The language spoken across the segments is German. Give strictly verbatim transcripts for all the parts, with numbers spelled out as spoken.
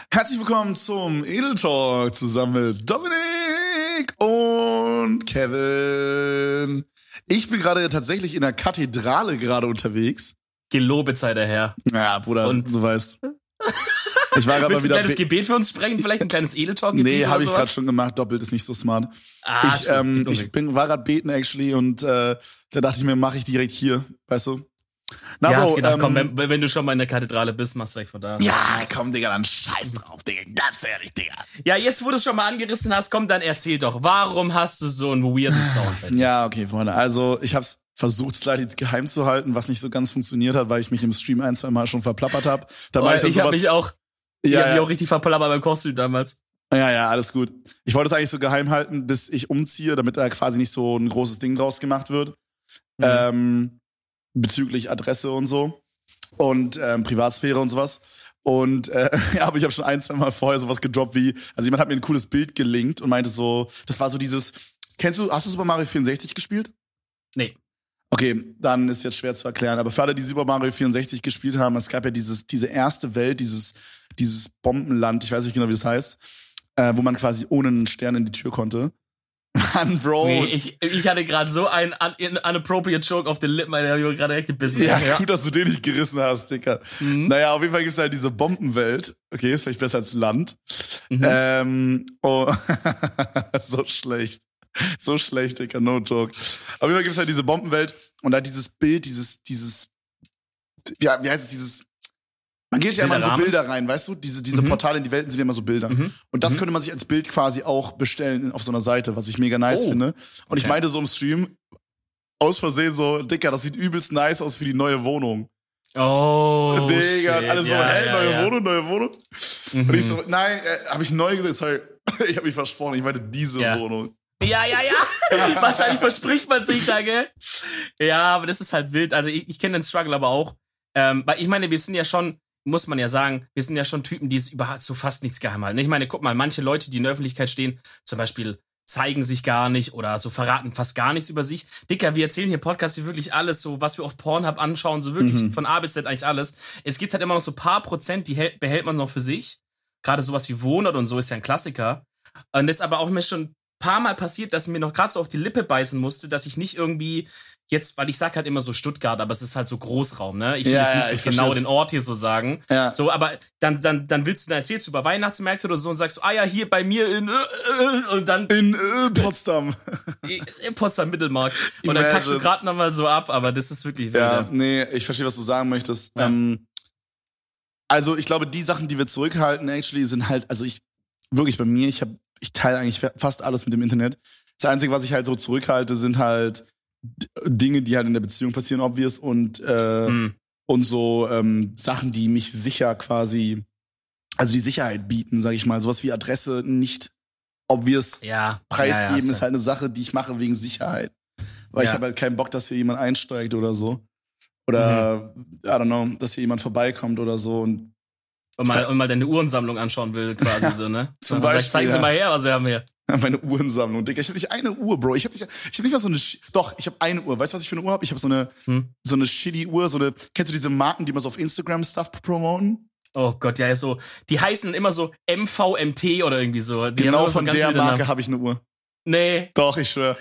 Herzlich willkommen zum Edel Talk zusammen mit Dominik und Kevin. Ich bin gerade tatsächlich in der Kathedrale gerade unterwegs. Gelobe sei der Herr. Ja, Bruder, und du weißt. Ich war gerade mal wieder. Ein kleines Gebet für uns sprechen? Vielleicht ein kleines Edel Talk Gebet? Nee, habe ich sowas? gerade schon gemacht. Doppelt ist nicht so smart. Ah, ich ähm, ich bin, war gerade beten, actually, und äh, da dachte ich mir, mache ich direkt hier, weißt du? Na, ja, Bro, hast gedacht, ähm, komm, wenn, wenn du schon mal in der Kathedrale bist, machst du direkt von da. Ja, komm, Digga, dann scheiß drauf, Digga. Ganz ehrlich, Digga. Ja, jetzt, wo du es schon mal angerissen hast, komm, dann erzähl doch. Warum hast du so einen weirden Sound bei dir? Ja, okay, Freunde. Also, ich hab's versucht, slightly geheim zu halten, was nicht so ganz funktioniert hat, weil ich mich im Stream ein, zwei Mal schon verplappert habe. Da war oh, ich dann ich hab sowas, mich auch, ja, ich hab ja. mich auch richtig verplappert beim Kostüm damals. Ja, ja, alles gut. Ich wollte es eigentlich so geheim halten, bis ich umziehe, damit da quasi nicht so ein großes Ding draus gemacht wird. Mhm. Ähm, bezüglich Adresse und so. Und ähm, Privatsphäre und sowas. Und äh, ja, aber ich habe schon ein, zwei Mal vorher sowas gedroppt wie, also jemand hat mir ein cooles Bild gelinkt und meinte so, das war so dieses, kennst du, hast du Super Mario vierundsechzig gespielt? Nee. Okay, dann ist jetzt schwer zu erklären. Aber für alle, die Super Mario vierundsechzig gespielt haben, es gab ja dieses, diese erste Welt, dieses, dieses Bombenland, ich weiß nicht genau, wie das heißt, äh, wo man quasi ohne einen Stern in die Tür konnte. Mann, Bro. Nee, ich, ich hatte gerade so einen un, unappropriate Joke auf den Lippen, der habe ich gerade weggebissen. Ja, ja, gut, dass du den nicht gerissen hast, Dicker. Mhm. Naja, auf jeden Fall gibt's halt diese Bombenwelt. Okay, ist vielleicht besser als Land. Mhm. Ähm, oh, so schlecht. So schlecht, Dicker, no joke. Auf jeden Fall gibt's halt diese Bombenwelt und da dieses Bild, dieses, dieses, ja, wie heißt es, dieses, man geht ja immer in so Bilder rein, weißt du? Diese, diese mhm. Portale in die Welten sind ja immer so Bilder. Mhm. Und das mhm. könnte man sich als Bild quasi auch bestellen auf so einer Seite, was ich mega nice oh. finde. Und okay. ich meinte so im Stream, aus Versehen so, Dicker, das sieht übelst nice aus für die neue Wohnung. Oh, Digga, shit. alle so, ja, hey, ja, neue ja. Wohnung, neue Wohnung. Mhm. Und ich so, nein, äh, hab ich neu gesagt, sorry, ich hab mich versprochen, ich meinte diese ja. Wohnung. Ja, ja, ja. Wahrscheinlich verspricht man sich da, gell? Ja, aber das ist halt wild. Also ich, ich kenne den Struggle aber auch. Ähm, weil ich meine, wir sind ja schon, muss man ja sagen, wir sind ja schon Typen, die es überhaupt so fast nichts geheim halten. Ich meine, guck mal, manche Leute, die in der Öffentlichkeit stehen, zum Beispiel zeigen sich gar nicht oder so verraten fast gar nichts über sich. Dicker, wir erzählen hier Podcasts, hier wirklich alles, so was wir auf Pornhub anschauen, so wirklich mhm. von A bis Z eigentlich alles. Es gibt halt immer noch so ein paar Prozent, die hält, behält man noch für sich. Gerade sowas wie Wohnort und so ist ja ein Klassiker. Und das ist aber auch mir schon ein paar Mal passiert, dass mir noch gerade so auf die Lippe beißen musste, dass ich nicht irgendwie jetzt, weil ich sag halt immer so Stuttgart, aber es ist halt so Großraum, ne? Ich will ja, jetzt nicht ja, so genau den Ort hier so sagen. Ja. So, aber dann, dann, dann willst du, dann erzählst du über Weihnachtsmärkte oder so und sagst, ah ja, hier bei mir in, äh, äh, und dann. In äh, Potsdam. In Potsdam Mittelmarkt. Und dann kackst du gerade nochmal so ab, aber das ist wirklich wild. Ja, nee, ich verstehe, was du sagen möchtest. Ja. Ähm, also, ich glaube, die Sachen, die wir zurückhalten, actually, sind halt, also ich, wirklich bei mir, ich habe, ich teile eigentlich fast alles mit dem Internet. Das Einzige, was ich halt so zurückhalte, sind halt Dinge, die halt in der Beziehung passieren, obvious, und, äh, mm. und so ähm, Sachen, die mich sicher quasi, also die Sicherheit bieten, sag ich mal. Sowas wie Adresse nicht obvious ja. preisgeben, ja, ja, ist halt eine Sache, die ich mache wegen Sicherheit. Weil ja. ich habe halt keinen Bock, dass hier jemand einsteigt oder so. Oder, mhm. I don't know, dass hier jemand vorbeikommt oder so. Und, und, mal, und mal deine Uhrensammlung anschauen will, quasi so, ne? Zum Beispiel, sagt, zeigen ja. Sie mal her, was wir haben hier. Meine Uhrensammlung, Digga. Ich habe nicht eine Uhr, Bro. Ich habe nicht, ich hab nicht mal so eine. Doch, ich habe eine Uhr. Weißt du, was ich für eine Uhr habe? Ich habe so eine, hm? so eine shitty Uhr. So eine. Kennst du diese Marken, die man so auf Instagram Stuff promoten? Oh Gott, ja, so. Die heißen immer so M V M T oder irgendwie so. Die genau so von der Marke habe ich eine Uhr. Nee. Doch, ich schwör.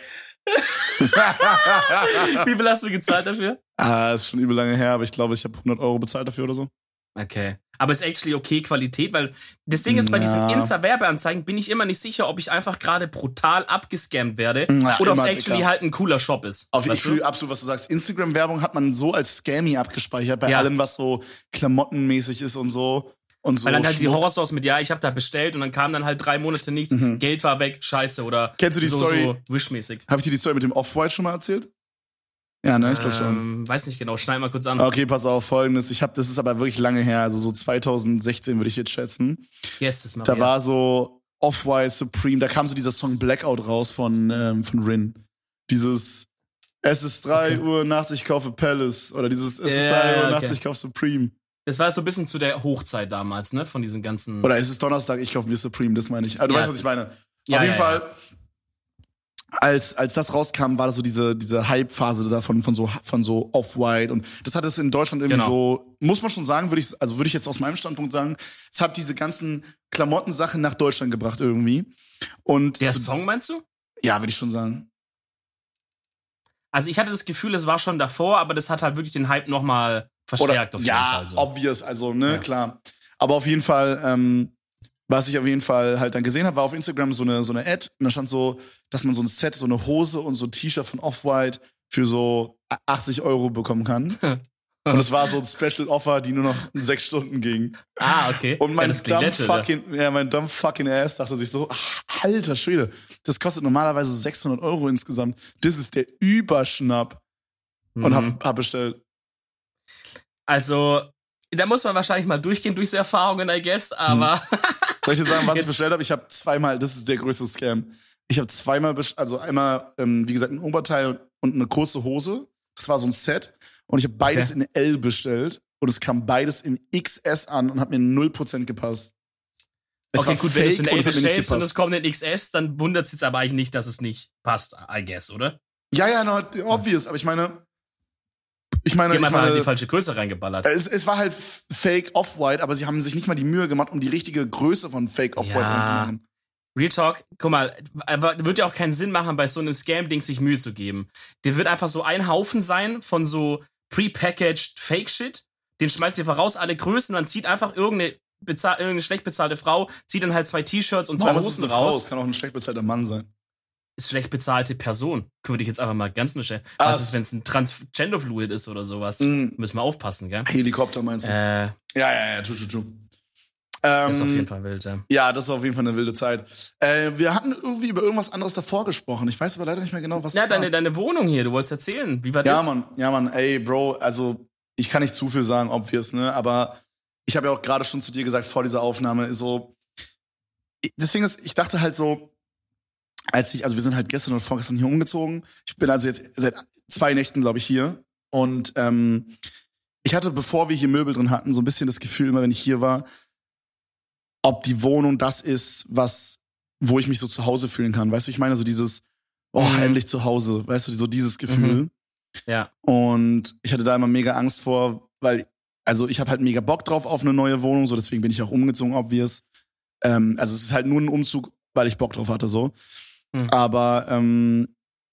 Wie viel hast du gezahlt dafür? Ah, ist schon übel lange her, aber ich glaube, ich habe hundert Euro bezahlt dafür oder so. Okay. Aber ist actually okay Qualität, weil das Ding ist, bei diesen ja. Insta-Werbeanzeigen bin ich immer nicht sicher, ob ich einfach gerade brutal abgescammt werde ja, oder ob es actually halt ein cooler Shop ist. Auf, ich fühle absolut, was du sagst. Instagram-Werbung hat man so als Scammy abgespeichert, bei ja. allem, was so klamottenmäßig ist und so. Und so weil dann halt die Horrorstores mit, ja, ich habe da bestellt und dann kam dann halt drei Monate nichts, mhm. Geld war weg, scheiße oder Kennst du die so, Story? so Wish-mäßig. Habe ich dir die Story mit dem Off-White schon mal erzählt? Ja, ne, ich glaube schon. Ähm, weiß nicht genau, schneid mal kurz an. Okay, pass auf, Folgendes. Ich habe, das ist aber wirklich lange her, also so zwanzig sechzehn würde ich jetzt schätzen. Yes, das mal Da ja. war so Off-White Supreme, da kam so dieser Song Blackout raus von, ähm, von Rin. Dieses Es ist drei okay. Uhr nachts, ich kaufe Palace. Oder dieses Es yeah, ist drei Uhr okay. nachts, ich kaufe Supreme. Das war so ein bisschen zu der Hochzeit damals, ne, von diesem ganzen... Oder es ist Donnerstag, ich kaufe mir Supreme, das meine ich. Also, du ja. weißt, was ich meine. Ja, Auf jeden ja, Fall... Ja. als als das rauskam, war das so diese diese Hype-Phase davon von so von so Off-White und das hat es in Deutschland irgendwie Genau. so, muss man schon sagen, würde ich also würde ich jetzt aus meinem Standpunkt sagen, es hat diese ganzen Klamottensachen nach Deutschland gebracht irgendwie. Und Der zu, Song meinst du? ja, würde ich schon sagen. Also ich hatte das Gefühl, es war schon davor, aber das hat halt wirklich den Hype nochmal verstärkt Oder, auf jeden ja, Fall. So. obvious, also ne, Ja. klar. Aber auf jeden Fall, ähm, was ich auf jeden Fall halt dann gesehen habe, war auf Instagram so eine so eine Ad und da stand so, dass man so ein Set, so eine Hose und so ein T-Shirt von Off-White für so achtzig Euro bekommen kann. Und es war so ein Special Offer, die nur noch in sechs Stunden ging. Ah, okay. Und mein ja, das klingt dumb legit, ja. fucking, ja, mein dumb fucking Ass dachte sich so, ach, alter Schwede, das kostet normalerweise sechshundert Euro insgesamt. Das ist der Überschnapp. Und Mhm. hab, hab bestellt. Also, da muss man wahrscheinlich mal durchgehen durch so Erfahrungen, I guess, aber Soll ich dir sagen, was Jetzt- ich bestellt habe? Ich habe zweimal, das ist der größte Scam. Ich habe zweimal, bestellt, also einmal, ähm, wie gesagt, ein Oberteil und eine kurze Hose. Das war so ein Set. Und ich habe beides Okay. in L bestellt. Und es kam beides in X S an und hat mir null Prozent gepasst. Es okay, war gut, wenn du es in fake L und es hat mir nicht bestellst und gepasst. es kommt in X S, dann wundert es jetzt aber eigentlich nicht, dass es nicht passt, I guess, oder? Ja, ja, no, obvious. Aber ich meine, ich meine, Die haben ich einfach halt meine die falsche Größe reingeballert. es, es war halt f- Fake Off-White, aber sie haben sich nicht mal die Mühe gemacht, um die richtige Größe von Fake Off-White Ja. anzumachen. Real Talk, guck mal, aber wird ja auch keinen Sinn machen, bei so einem Scam-Ding sich Mühe zu geben. Der wird einfach so ein Haufen sein von so prepackaged Fake-Shit. Den schmeißt ihr einfach raus, alle Größen, und dann zieht einfach irgendeine, bezahl irgendeine schlecht bezahlte Frau, zieht dann halt zwei T-Shirts und zwei Warum ist es Hosen eine Frau? raus. Es kann auch ein schlecht bezahlter Mann sein. Ist schlecht bezahlte Person. Würde ich jetzt einfach mal ganz schnell. Ah, Was es- ist, wenn es ein Transgender-Fluid ist oder sowas? Mm. Müssen wir aufpassen, gell? Helikopter meinst du? Äh, Ja, ja, ja, tu, tu, tu. Ähm, das ist auf jeden Fall wild, ja. Ja, das war auf jeden Fall eine wilde Zeit. Äh, wir hatten irgendwie über irgendwas anderes davor gesprochen. Ich weiß aber leider nicht mehr genau, was Ja, es war. deine, deine Wohnung hier, du wolltest erzählen. Wie war Ja, das? Mann, ja, Mann, ey, Bro, also ich kann nicht zu viel sagen, obvious, ne? Aber ich habe ja auch gerade schon zu dir gesagt, vor dieser Aufnahme, so. Ich- Das Ding ist, ich dachte halt so, als ich, also wir sind halt gestern oder vorgestern hier umgezogen. Ich bin also jetzt seit zwei Nächten, glaube ich, hier. Und ähm, ich hatte, bevor wir hier Möbel drin hatten, so ein bisschen das Gefühl, immer wenn ich hier war, ob die Wohnung das ist, was, wo ich mich so zu Hause fühlen kann. Weißt du, ich meine, so dieses, oh, Mhm. endlich zu Hause, weißt du, so dieses Gefühl. Mhm. Ja. Und ich hatte da immer mega Angst vor, weil, also ich habe halt mega Bock drauf auf eine neue Wohnung, so deswegen bin ich auch umgezogen, obvious. Ähm, also es ist halt nur ein Umzug, weil ich Bock drauf hatte, so. Mhm. Aber, ähm,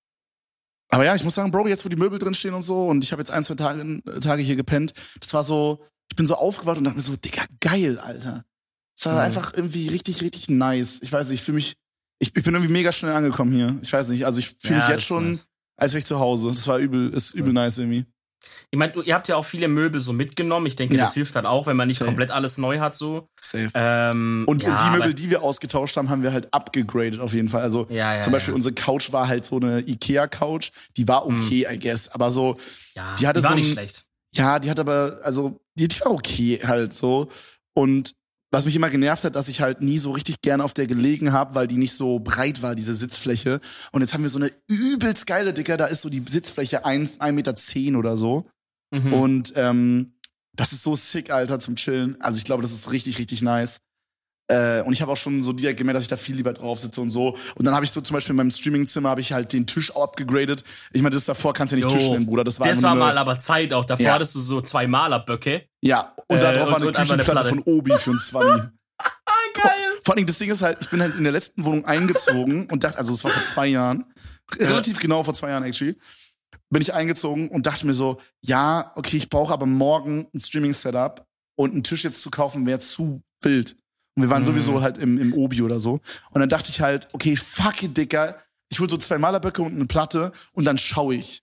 aber ja, ich muss sagen, Bro, jetzt wo die Möbel drin stehen und so und ich habe jetzt ein, zwei Tage, Tage hier gepennt, das war so, ich bin so aufgewacht und dachte mir so, Digga, geil, Alter. Das war Mhm. einfach irgendwie richtig, richtig nice. Ich weiß nicht, ich fühle mich, ich, ich bin irgendwie mega schnell angekommen hier. Ich weiß nicht, also ich fühle Ja, mich das jetzt ist schon, nice. als wäre ich zu Hause. Das war übel, ist übel nice irgendwie. Ich meine, ihr habt ja auch viele Möbel so mitgenommen. Ich denke, Ja. das hilft halt auch, wenn man nicht Safe. komplett alles neu hat, so. Safe. Ähm, Und, ja, und die Möbel, aber- die wir ausgetauscht haben, haben wir halt upgegradet auf jeden Fall. Also Ja, ja, zum Beispiel ja. unsere Couch war halt so eine Ikea-Couch. Die war okay, I guess. Aber so, Ja, die hatte war so nicht ein- schlecht. ja, die hat aber, also, die, die war okay halt so. Und was mich immer genervt hat, dass ich halt nie so richtig gerne auf der gelegen habe, weil die nicht so breit war, diese Sitzfläche. Und jetzt haben wir so eine übelst geile, Dicker, da ist so die Sitzfläche ein Meter zehn oder so. Mhm. Und ähm, das ist so sick, Alter, zum Chillen. Also ich glaube, das ist richtig, richtig nice. Äh, und ich habe auch schon so direkt gemerkt, dass ich da viel lieber drauf sitze und so. Und dann habe ich so zum Beispiel in meinem Streamingzimmer habe ich halt den Tisch auch abgegradet. Ich meine, das davor kannst du ja nicht Jo, Tisch nennen, Bruder. Das war, das einfach war nur mal eine, aber Zeit auch. Davor Ja. hattest du so zwei Malerböcke. ja. Und äh, da drauf und- war eine und einfach eine Küchenplatte Platte. von Obi für ein Zwanni. Ah, geil. Vor allem, das Ding ist halt, ich bin halt in der letzten Wohnung eingezogen und dachte, also das war vor zwei Jahren, relativ genau vor zwei Jahren actually, bin ich eingezogen und dachte mir so, ja, okay, ich brauche aber morgen ein Streaming-Setup und einen Tisch jetzt zu kaufen wäre zu wild. Und wir waren Mhm. sowieso halt im, im Obi oder so. Und dann dachte ich halt, okay, fuck it, Dicker, ich hol so zwei Malerböcke und eine Platte und dann schaue ich.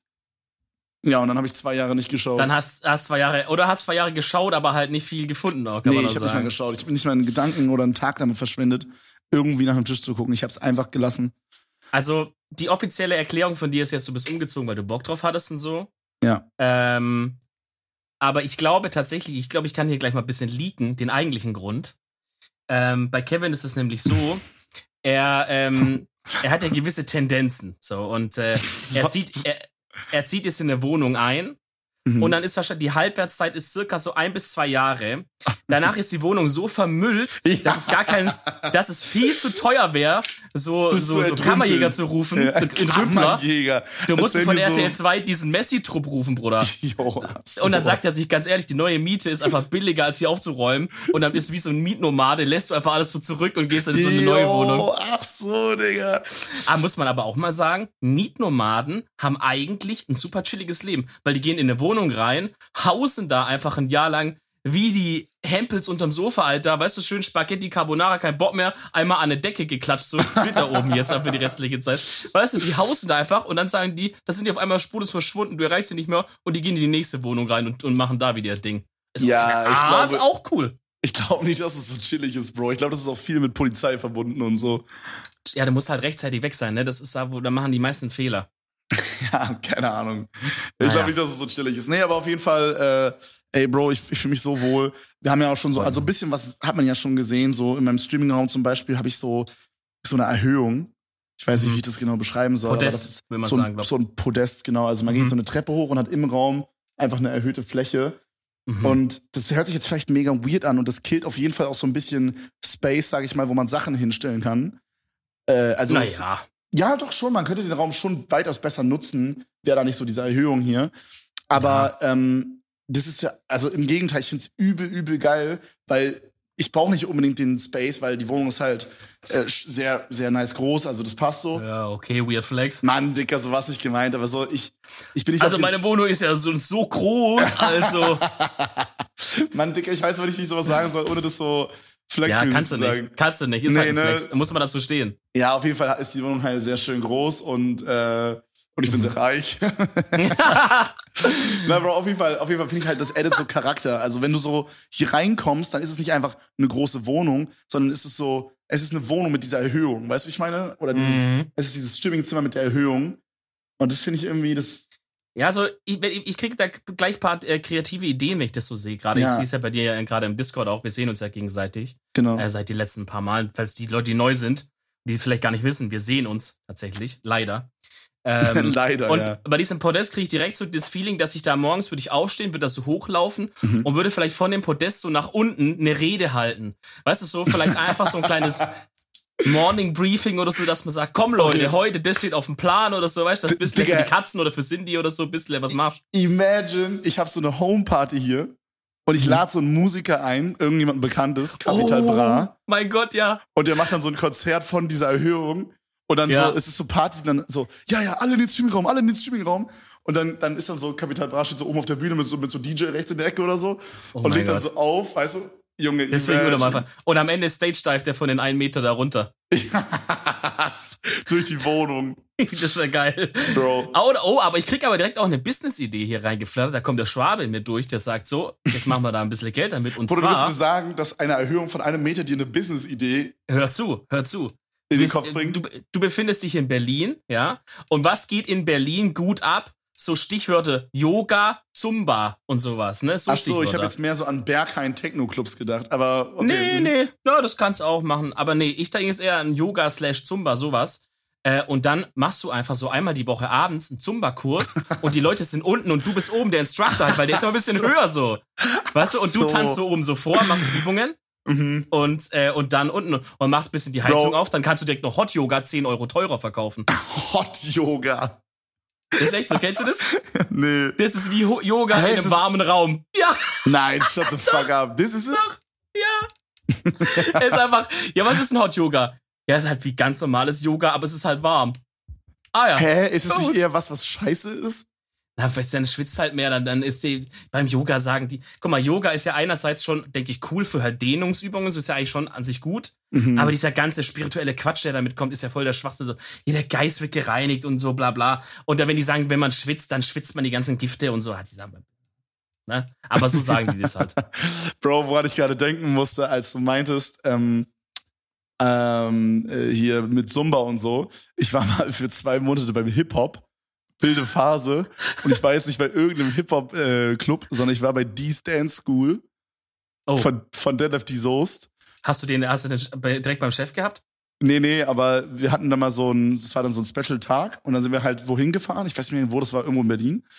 Ja, und dann habe ich zwei Jahre nicht geschaut. Dann hast hast zwei Jahre, oder hast zwei Jahre geschaut, aber halt nicht viel gefunden, auch, kann nee, man ich auch habe nicht sagen. mal geschaut. Ich bin nicht mal in Gedanken oder einen Tag damit verschwendet, irgendwie nach dem Tisch zu gucken. Ich habe es einfach gelassen. Also, die offizielle Erklärung von dir ist jetzt, du bist umgezogen, weil du Bock drauf hattest und so. Ja. Ähm, aber ich glaube tatsächlich, ich glaube, ich kann hier gleich mal ein bisschen leaken, den eigentlichen Grund. Ähm, bei Kevin ist es nämlich so, er, ähm, er hat ja gewisse Tendenzen. So, und äh, er, Was? zieht, er, er zieht jetzt in eine Wohnung ein mhm. und dann ist wahrscheinlich die Halbwertszeit ist circa so ein bis zwei Jahre. Danach ist die Wohnung so vermüllt, ja. dass es gar kein, dass es viel zu teuer wäre, so, so, so Kammerjäger zu rufen. Ja, Kammerjäger. Du musst von R T L zwei diesen Messi-Trupp rufen, Bruder. Jo, so. Und dann sagt er sich ganz ehrlich, die neue Miete ist einfach billiger, als hier aufzuräumen. Und dann ist es wie so ein Mietnomade, lässt du einfach alles so zurück und gehst dann in so eine jo, neue Wohnung. Ach so, Digga. Aber muss man aber auch mal sagen, Mietnomaden haben eigentlich ein super chilliges Leben. Weil die gehen in eine Wohnung rein, hausen da einfach ein Jahr lang wie die Hempels unterm Sofa, Alter. Weißt du, schön Spaghetti Carbonara, kein Bock mehr. Einmal an eine Decke geklatscht, so steht da oben jetzt für die restliche Zeit. Weißt du, die hausen da einfach und dann sagen die, das sind die auf einmal spurlos verschwunden, du erreichst sie nicht mehr und die gehen in die nächste Wohnung rein und, und machen da wieder ihr Ding. Ist ja, auf ich Art glaube, auch cool. Ich glaube nicht, dass es so chillig ist, Bro. Ich glaube, das ist auch viel mit Polizei verbunden und so. Ja, du musst halt rechtzeitig weg sein, ne? Das ist da, wo da machen die meisten Fehler. Ja, keine Ahnung. Ich Naja. glaube nicht, dass es so chillig ist. Nee, aber auf jeden Fall, äh, ey, Bro, ich, ich fühle mich so wohl. Wir haben ja auch schon so, also ein bisschen was hat man ja schon gesehen, so in meinem Streaming-Raum zum Beispiel habe ich so, so eine Erhöhung. Ich weiß nicht, Mhm. wie ich das genau beschreiben soll. Podest, aber das ist will man so, sagen, ein, glaub ich. so ein Podest, genau. Also man Mhm. geht so eine Treppe hoch und hat im Raum einfach eine erhöhte Fläche. Mhm. Und das hört sich jetzt vielleicht mega weird an und das killt auf jeden Fall auch so ein bisschen Space, sag ich mal, wo man Sachen hinstellen kann. Äh, also, naja. ja, doch schon, man könnte den Raum schon weitaus besser nutzen, wäre da nicht so diese Erhöhung hier. Aber ja. ähm, das ist ja, also im Gegenteil, ich find's übel, übel geil, weil ich brauche nicht unbedingt den Space, weil die Wohnung ist halt äh, sehr, sehr nice groß, also das passt so. Ja, okay, weird flex. Mann, Dicker, so was nicht gemeint, aber so, ich, ich bin nicht Also auf den- meine Wohnung ist ja so, so groß, also. Mann, Dicker, ich weiß aber nicht, wie ich sowas sagen soll, ohne das so Ja, flexmäßig kannst du zu sagen. nicht. Kannst du nicht. Ist Nee, halt ein ne? Flex. Da muss man dazu stehen. Ja, auf jeden Fall ist die Wohnung halt sehr schön groß und, äh, und ich bin Mhm. sehr reich. Na, Bro, auf jeden Fall, auf jeden Fall finde ich halt, das addet so Charakter. Also, wenn du so hier reinkommst, dann ist es nicht einfach eine große Wohnung, sondern ist es so, es ist eine Wohnung mit dieser Erhöhung. Weißt du, wie ich meine? Oder dieses, Mhm. es ist dieses Streamingzimmer mit der Erhöhung. Und das finde ich irgendwie, das, Ja, also ich, ich kriege da gleich ein paar äh, kreative Ideen, wenn ich das so sehe. Gerade Ja. ich sehe es ja bei dir ja gerade im Discord auch. Wir sehen uns ja gegenseitig genau. äh, seit den letzten paar Mal. Falls die Leute, die neu sind, die vielleicht gar nicht wissen, wir sehen uns tatsächlich. Leider. Ähm, Leider, und ja. bei diesem Podest kriege ich direkt so das Feeling, dass ich da morgens würde ich aufstehen, würde das so hochlaufen Mhm. und würde vielleicht von dem Podest so nach unten eine Rede halten. Weißt du, so vielleicht einfach so ein kleines Morning Briefing oder so, dass man sagt, komm Leute, Okay. heute, das steht auf dem Plan oder so, weißt du, das bisschen für Digga. die Katzen oder für Cindy oder so, ein bisschen was machst. Imagine, ich habe so eine Homeparty hier und ich Mhm. lade so einen Musiker ein, irgendjemanden Bekanntes, Capital Bra. Mein Gott, ja. Und der macht dann so ein Konzert von dieser Erhöhung. Und dann Ja. so, es ist so Party, dann so, ja, ja, alle in den Streamingraum, alle in den Streamingraum. Und dann, dann ist dann so, Capital Bra steht so oben auf der Bühne mit so, mit so D J rechts in der Ecke oder so. Oh und mein legt dann Gott. so auf, weißt du, Junge, Deswegen würde man imagine. einfach. Und am Ende stage-dive der von den einen Meter da runter. Durch die Wohnung, Das wäre geil. Bro. Oh, oh, aber ich krieg aber direkt auch eine Business-Idee hier reingeflattert. Da kommt der Schwabe in mir durch, der sagt so, jetzt machen wir da ein bisschen Geld damit. Und Bruder, du willst zwar, mir sagen, dass eine Erhöhung von einem Meter dir eine Business-Idee hör zu, hör zu. in den Bist- Kopf bringt? Du, du befindest dich in Berlin, ja? Und was geht in Berlin gut ab? So Stichwörter Yoga, Zumba und sowas, ne? So Ach so, ich habe Stichwörter. jetzt mehr so an Berghain Techno-Clubs gedacht, aber okay. Nee, nee, ja, das kannst du auch machen. Aber nee, ich denke jetzt eher an Yoga slash Zumba, sowas. Äh, und dann machst du einfach so einmal die Woche abends einen Zumba-Kurs und die Leute sind unten und du bist oben der Instructor halt, weil der ist immer ein bisschen Ach so. höher so. Weißt du, und du so. tanzt so oben so vor, machst Übungen Mhm. und, äh, und dann unten und machst ein bisschen die Heizung Bro. auf, dann kannst du direkt noch Hot Yoga zehn Euro teurer verkaufen. Hot Yoga. Das ist echt so, kennst du das? Nee. Das ist wie Ho- Yoga Hä, in ist einem es- warmen Raum. Ja, Nein, shut the fuck up. This is it? es ist einfach, ja, was ist ein Hot Yoga? Ja, es ist halt wie ganz normales Yoga, aber es ist halt warm. Ah ja. Hä? Ist es Oh. nicht eher was, was scheiße ist? Na, weißt du, dann schwitzt halt mehr, dann, dann ist die, beim Yoga sagen die, guck mal, Yoga ist ja einerseits schon, denke ich, cool für halt Dehnungsübungen, so ist ja eigentlich schon an sich gut, Mhm. aber dieser ganze spirituelle Quatsch, der damit kommt, ist ja voll der Schwachsinn, so, jeder Geist wird gereinigt und so, bla, bla. Und dann, wenn die sagen, wenn man schwitzt, dann schwitzt man die ganzen Gifte und so, hat die sagen, ne? Aber so sagen die das halt. Bro, woran ich gerade denken musste, als du meintest, ähm, ähm, äh, hier mit Zumba und so. Ich war mal für zwei Monate beim Hip-Hop. Wilde Phase. Und ich war jetzt nicht bei irgendeinem Hip-Hop-Club, sondern ich war bei D's Dance School Oh, von, von Deadlift D Soest. hast du den, hast du den bei- direkt beim Chef gehabt? Nee, nee, aber wir hatten da mal so ein, es war dann so ein Special-Tag und dann sind wir halt wohin gefahren. Ich weiß nicht mehr, wo das war, irgendwo in Berlin.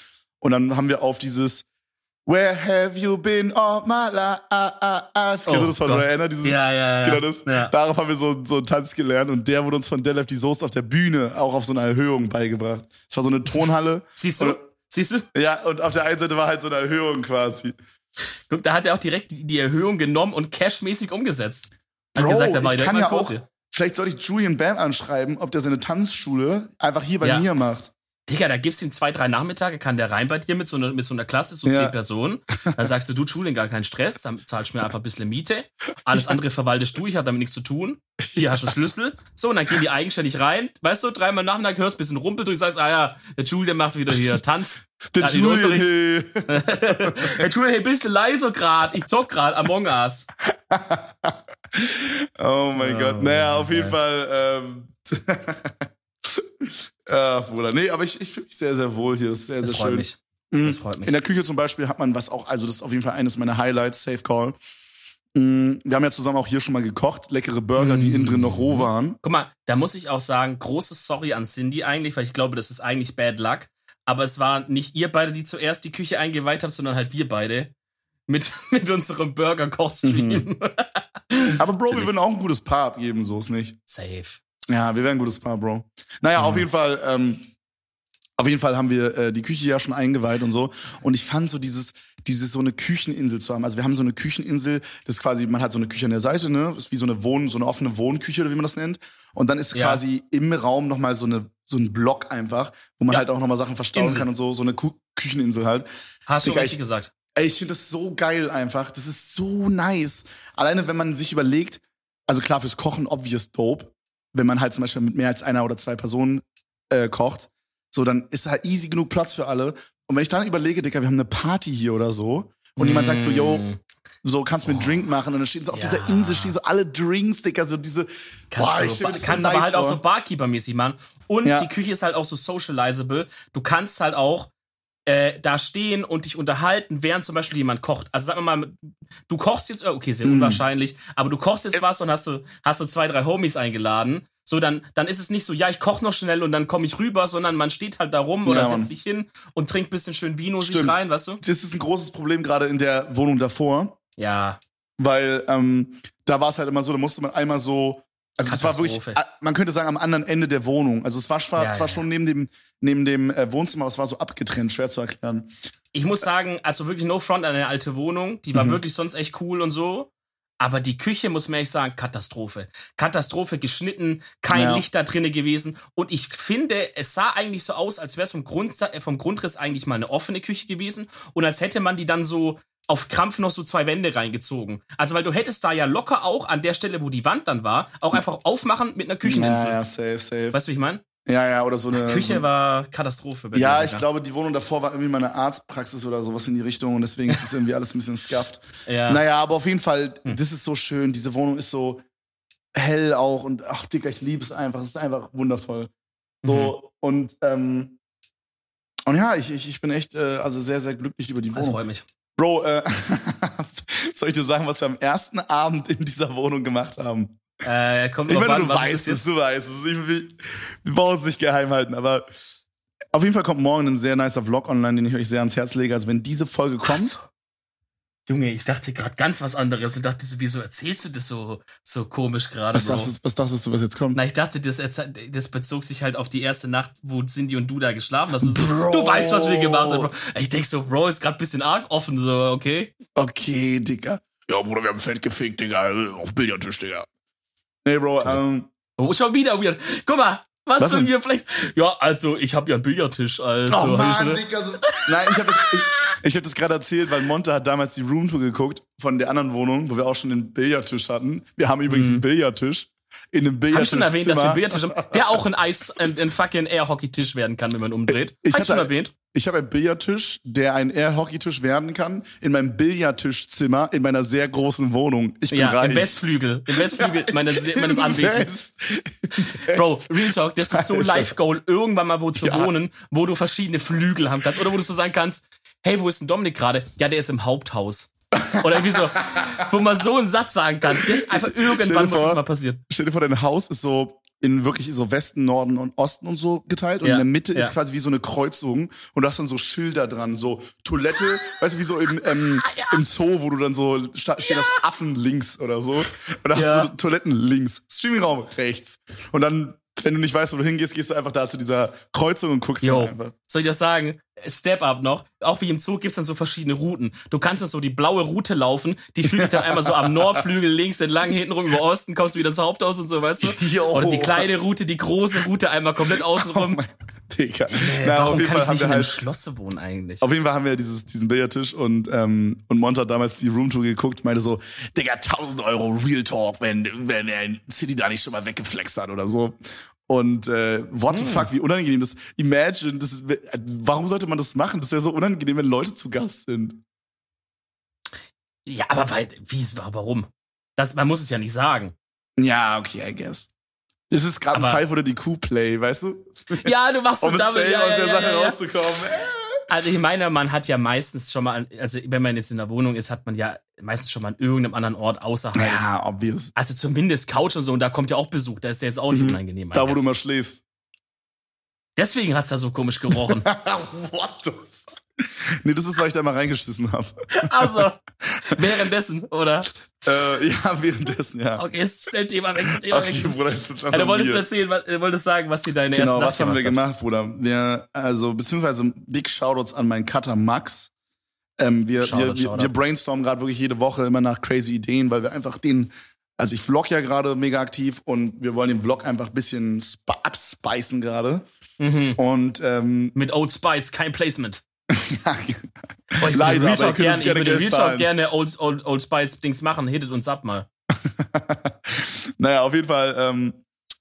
Und dann haben wir auf dieses Where have you been all my life? Kennst du das von Rihanna? Dieses, ja, ja, ja. Genau das. Ja. Darauf haben wir so, so einen Tanz gelernt und der wurde uns von Deadlift die Soße auf der Bühne auch auf so eine Erhöhung beigebracht. Es war so eine Tonhalle. Siehst du? Und, Siehst du? Ja, und auf der einen Seite war halt so eine Erhöhung quasi. Guck, da hat er auch direkt die, die Erhöhung genommen und cashmäßig umgesetzt. Hat Bro, gesagt, da war ich direkt kann mal ja Kurs auch, hier. vielleicht sollte ich Julian Bam anschreiben, ob der seine Tanzschule einfach hier bei Ja. mir macht. Digga, da gibst du ihm zwei, drei Nachmittage, kann der rein bei dir mit so einer, mit so einer Klasse, so Ja. zehn Personen. Dann sagst du, du, Julian, gar keinen Stress, dann zahlst du mir einfach ein bisschen Miete. Alles andere verwaltest du, ich habe damit nichts zu tun. Hier hast du einen Schlüssel. So, und dann gehen die eigenständig rein. Weißt du, dreimal Nachmittag hörst ein bisschen Rumpel, du sagst, ah ja, der Julian macht wieder hier Tanz. Der Ja, den Julian, hey. Der Julian, hey, bist du leiser grad? Ich zock grad Among Us. Oh mein Oh, Gott. Naja, auf okay. jeden Fall. Ähm, ah, Bruder. Nee, aber ich, ich fühle mich sehr, sehr wohl hier. Das ist sehr, Das sehr freut schön. mich. Mhm. Das freut mich. In der Küche zum Beispiel hat man was auch, also das ist auf jeden Fall eines meiner Highlights, Safe Call. Mhm. Wir haben ja zusammen auch hier schon mal gekocht. Leckere Burger, die innen drin noch roh waren. Guck mal, da muss ich auch sagen, großes Sorry an Cindy eigentlich, weil ich glaube, das ist eigentlich Bad Luck. Aber es war nicht ihr beide, die zuerst die Küche eingeweiht habt, sondern halt wir beide. Mit, mit unserem Burger-Koch-Stream. Mhm. Aber Bro, wir Natürlich. würden auch ein gutes Paar abgeben, so ist nicht. Safe. Ja, wir wären ein gutes Paar, Bro. Naja, Mhm. auf jeden Fall, ähm, auf jeden Fall haben wir äh, die Küche ja schon eingeweiht und so. Und ich fand so dieses, dieses so eine Kücheninsel zu haben. Also wir haben so eine Kücheninsel, das ist quasi, man hat so eine Küche an der Seite, ne? Das ist wie so eine Wohn, so eine offene Wohnküche, oder wie man das nennt. Und dann ist Ja. quasi im Raum nochmal so eine, so ein Block einfach, wo man Ja. halt auch nochmal Sachen verstauen Insel. kann und so, so eine Ku- Kücheninsel halt. Hast du Digga, richtig ich- gesagt. Ey, ich finde das so geil einfach. Das ist so nice. Alleine, wenn man sich überlegt, also klar, fürs Kochen obvious dope. Wenn man halt zum Beispiel mit mehr als einer oder zwei Personen äh, kocht, so, dann ist halt easy genug Platz für alle. Und wenn ich dann überlege, Digga, wir haben eine Party hier oder so, und jemand sagt so, yo, Mm. so, kannst du mir einen Oh. Drink machen? Und dann stehen so auf Ja. dieser Insel, stehen so alle Drinks, Digga, so diese, Kannst boah, du, ich stell mir das so kannst nice aber halt auch vor. so Barkeeper-mäßig machen. Und Ja. die Küche ist halt auch so socializable. Du kannst halt auch äh, da stehen und dich unterhalten, während zum Beispiel jemand kocht. Also sag mal, du kochst jetzt, okay, sehr Mm. unwahrscheinlich, aber du kochst jetzt Äh. was und hast du, hast du zwei, drei Homies eingeladen. So, dann, dann ist es nicht so, ja, ich koche noch schnell und dann komme ich rüber, sondern man steht halt da rum oder Ja, Mann. setzt sich hin und trinkt ein bisschen schön Vino sich Stimmt. rein, weißt du? Das ist ein großes Problem gerade in der Wohnung davor. Ja. Weil ähm, da war es halt immer so, da musste man einmal so, also es war wirklich, Katastrophe. a- man könnte sagen, am anderen Ende der Wohnung. Also es war zwar, Ja, zwar ja. schon neben dem, neben dem äh, Wohnzimmer, aber es war so abgetrennt, schwer zu erklären. Ich muss sagen, also wirklich no front an eine alte Wohnung. Die war Mhm. wirklich sonst echt cool und so. Aber die Küche, muss man ehrlich sagen, Katastrophe. Katastrophe geschnitten, kein Ja. Licht da drinne gewesen. Und ich finde, es sah eigentlich so aus, als wäre es vom, Grund, vom Grundriss eigentlich mal eine offene Küche gewesen. Und als hätte man die dann so auf Krampf noch so zwei Wände reingezogen. Also, weil du hättest da ja locker auch an der Stelle, wo die Wand dann war, auch einfach aufmachen mit einer Kücheninsel. Ja, ja, safe, safe. Weißt du, wie ich meine? Ja, ja, oder so eine. Küche so, war Katastrophe. bei ja, dir, ich Digga. glaube, die Wohnung davor war irgendwie mal eine Arztpraxis oder sowas in die Richtung und deswegen ist es irgendwie alles ein bisschen scuffed. Ja. Naja, aber auf jeden Fall, Hm. das ist so schön. Diese Wohnung ist so hell auch und ach, Digga, ich liebe es einfach. Es ist einfach wundervoll. So, und, ähm, und ja, ich, ich, ich bin echt äh, also sehr, sehr glücklich über die Das Wohnung. freut mich. Bro, äh, soll ich dir sagen, was wir am ersten Abend in dieser Wohnung gemacht haben? Äh, kommt Ich drauf meine, an, du was weißt ist es, jetzt. du weißt es. Ich, ich, wir brauchen es nicht geheim halten, aber auf jeden Fall kommt morgen ein sehr nicer Vlog online, den ich euch sehr ans Herz lege. Also wenn diese Folge Ach kommt, so. Junge, ich dachte gerade ganz was anderes und dachte so, wieso erzählst du das so, so komisch gerade, was Bro? dachtest, was dachtest du, was jetzt kommt? Na, ich dachte, das, erze- das bezog sich halt auf die erste Nacht, wo Cindy und du da geschlafen hast. Und so, Bro. du weißt, was wir gemacht haben, Bro. Ich denk so, Bro, ist gerade ein bisschen arg offen, so, okay? Okay, Digga. Ja, Bruder, wir haben fett gefickt, Digga. Auf Billardtisch, Digga. Nee, Bro, ähm, Oh, schon wieder weird. Guck mal, was, Was für denn? wir vielleicht. Ja, also, ich habe ja einen Billardtisch, also. oh hab ich Mann, schon- Digga. So. Nein, ich habe das, ich, ich hab das gerade erzählt, weil Monte hat damals die Roomtour geguckt von der anderen Wohnung, wo wir auch schon den Billardtisch hatten. Wir haben übrigens Mhm. einen Billardtisch. In einem Hab ich schon Billardtischzimmer. erwähnt, dass wir einen Billardtisch haben, der auch ein Eis, ein, ein fucking Air-Hockey-Tisch werden kann, wenn man umdreht. Ich Hab ich schon hatte- erwähnt. Ich habe einen Billardtisch, der ein Air-Hockey-Tisch werden kann, in meinem Billardtischzimmer in meiner sehr großen Wohnung. Ich bin Ja, reich. im Westflügel. Im Westflügel meines, meines Im Anwesens. West- im Bro, West- Real Talk, das ist so Alter. Life-Goal, irgendwann mal wo zu Ja. wohnen, wo du verschiedene Flügel haben kannst. Oder wo du so sagen kannst, hey, wo ist denn Dominik gerade? Ja, der ist im Haupthaus. Oder irgendwie so, wo man so einen Satz sagen kann. Das ist einfach Stell irgendwann dir muss vor, das mal passieren. Stell dir vor, dein Haus ist so in wirklich so Westen, Norden und Osten und so geteilt. Und ja, in der Mitte ja. ist quasi wie so eine Kreuzung. Und du hast dann so Schilder dran, so Toilette, weißt du, wie so im, ähm, ja. im Zoo, wo du dann so, steht ja. das Affen links oder so. Und da hast ja. du so Toiletten links, Streamingraum rechts. Und dann, wenn du nicht weißt, wo du hingehst, gehst du einfach da zu dieser Kreuzung und guckst dann einfach. Soll ich das sagen? Step up noch. Auch wie im Zoo gibt's dann so verschiedene Routen. Du kannst dann so die blaue Route laufen, die führt dich dann einmal so am Nordflügel links entlang, hintenrum über Osten, kommst du wieder ins Haupthaus und so, weißt du? Jo. Oder die kleine Route, die große Route einmal komplett außenrum. Oh Digga. Nee, Na, warum auf jeden kann Fall ich haben nicht wir in einem halt, Schloss wohnen eigentlich? Auf jeden Fall haben wir dieses, diesen Billardtisch und, ähm, und Monte hat damals die Roomtour geguckt, meinte so, Digga, tausend Euro Real Talk, wenn, wenn er City da nicht schon mal weggeflext hat oder so. Und äh, what the hm. fuck, wie unangenehm das. Imagine, das, warum sollte man das machen? Das wäre so unangenehm, wenn Leute zu Gast sind. Ja, aber weil, wie, warum? Das, man muss es ja nicht sagen. Ja, okay, I guess. Das ist gerade ein Five oder die Q-Play, weißt du? Ja, du machst so um damit, ja, aus ja, der ja, Sache ja, ja. rauszukommen. Also ich meine, man hat ja meistens schon mal, also wenn man jetzt in der Wohnung ist, hat man ja meistens schon mal an irgendeinem anderen Ort außerhalb. Ja, obvious. Also zumindest Couch und so, und da kommt ja auch Besuch, da ist ja jetzt auch nicht mhm. unangenehm. Da, wo du mal schläfst. Deswegen hat's da so komisch gerochen. What the fuck? Nee, das ist, weil ich da mal reingeschissen habe. Also, währenddessen, oder? Äh, ja, währenddessen, ja. Okay, jetzt schnell Thema wechseln, Thema okay, wechseln. Bruder, jetzt ja, du wolltest erzählen, was, du wolltest sagen, was dir deine genau, erste Nacht was haben wir gemacht gemacht, Bruder? Wir, also, beziehungsweise Big Shoutouts an meinen Cutter Max. Ähm, wir, Shoutout, wir, wir, Shoutout. wir brainstormen gerade wirklich jede Woche immer nach crazy Ideen, weil wir einfach den, also ich vlog ja gerade mega aktiv und wir wollen den Vlog einfach ein bisschen sp- abspicen gerade. Mhm. Und ähm, mit Old Spice, kein Placement. ja, Boah, ich leider, würde aber gerne, gerne ich würde Geld Real zahlen. gerne Old, Old, Old Spice Dings machen, hittet uns ab mal. Naja, auf jeden Fall, ähm,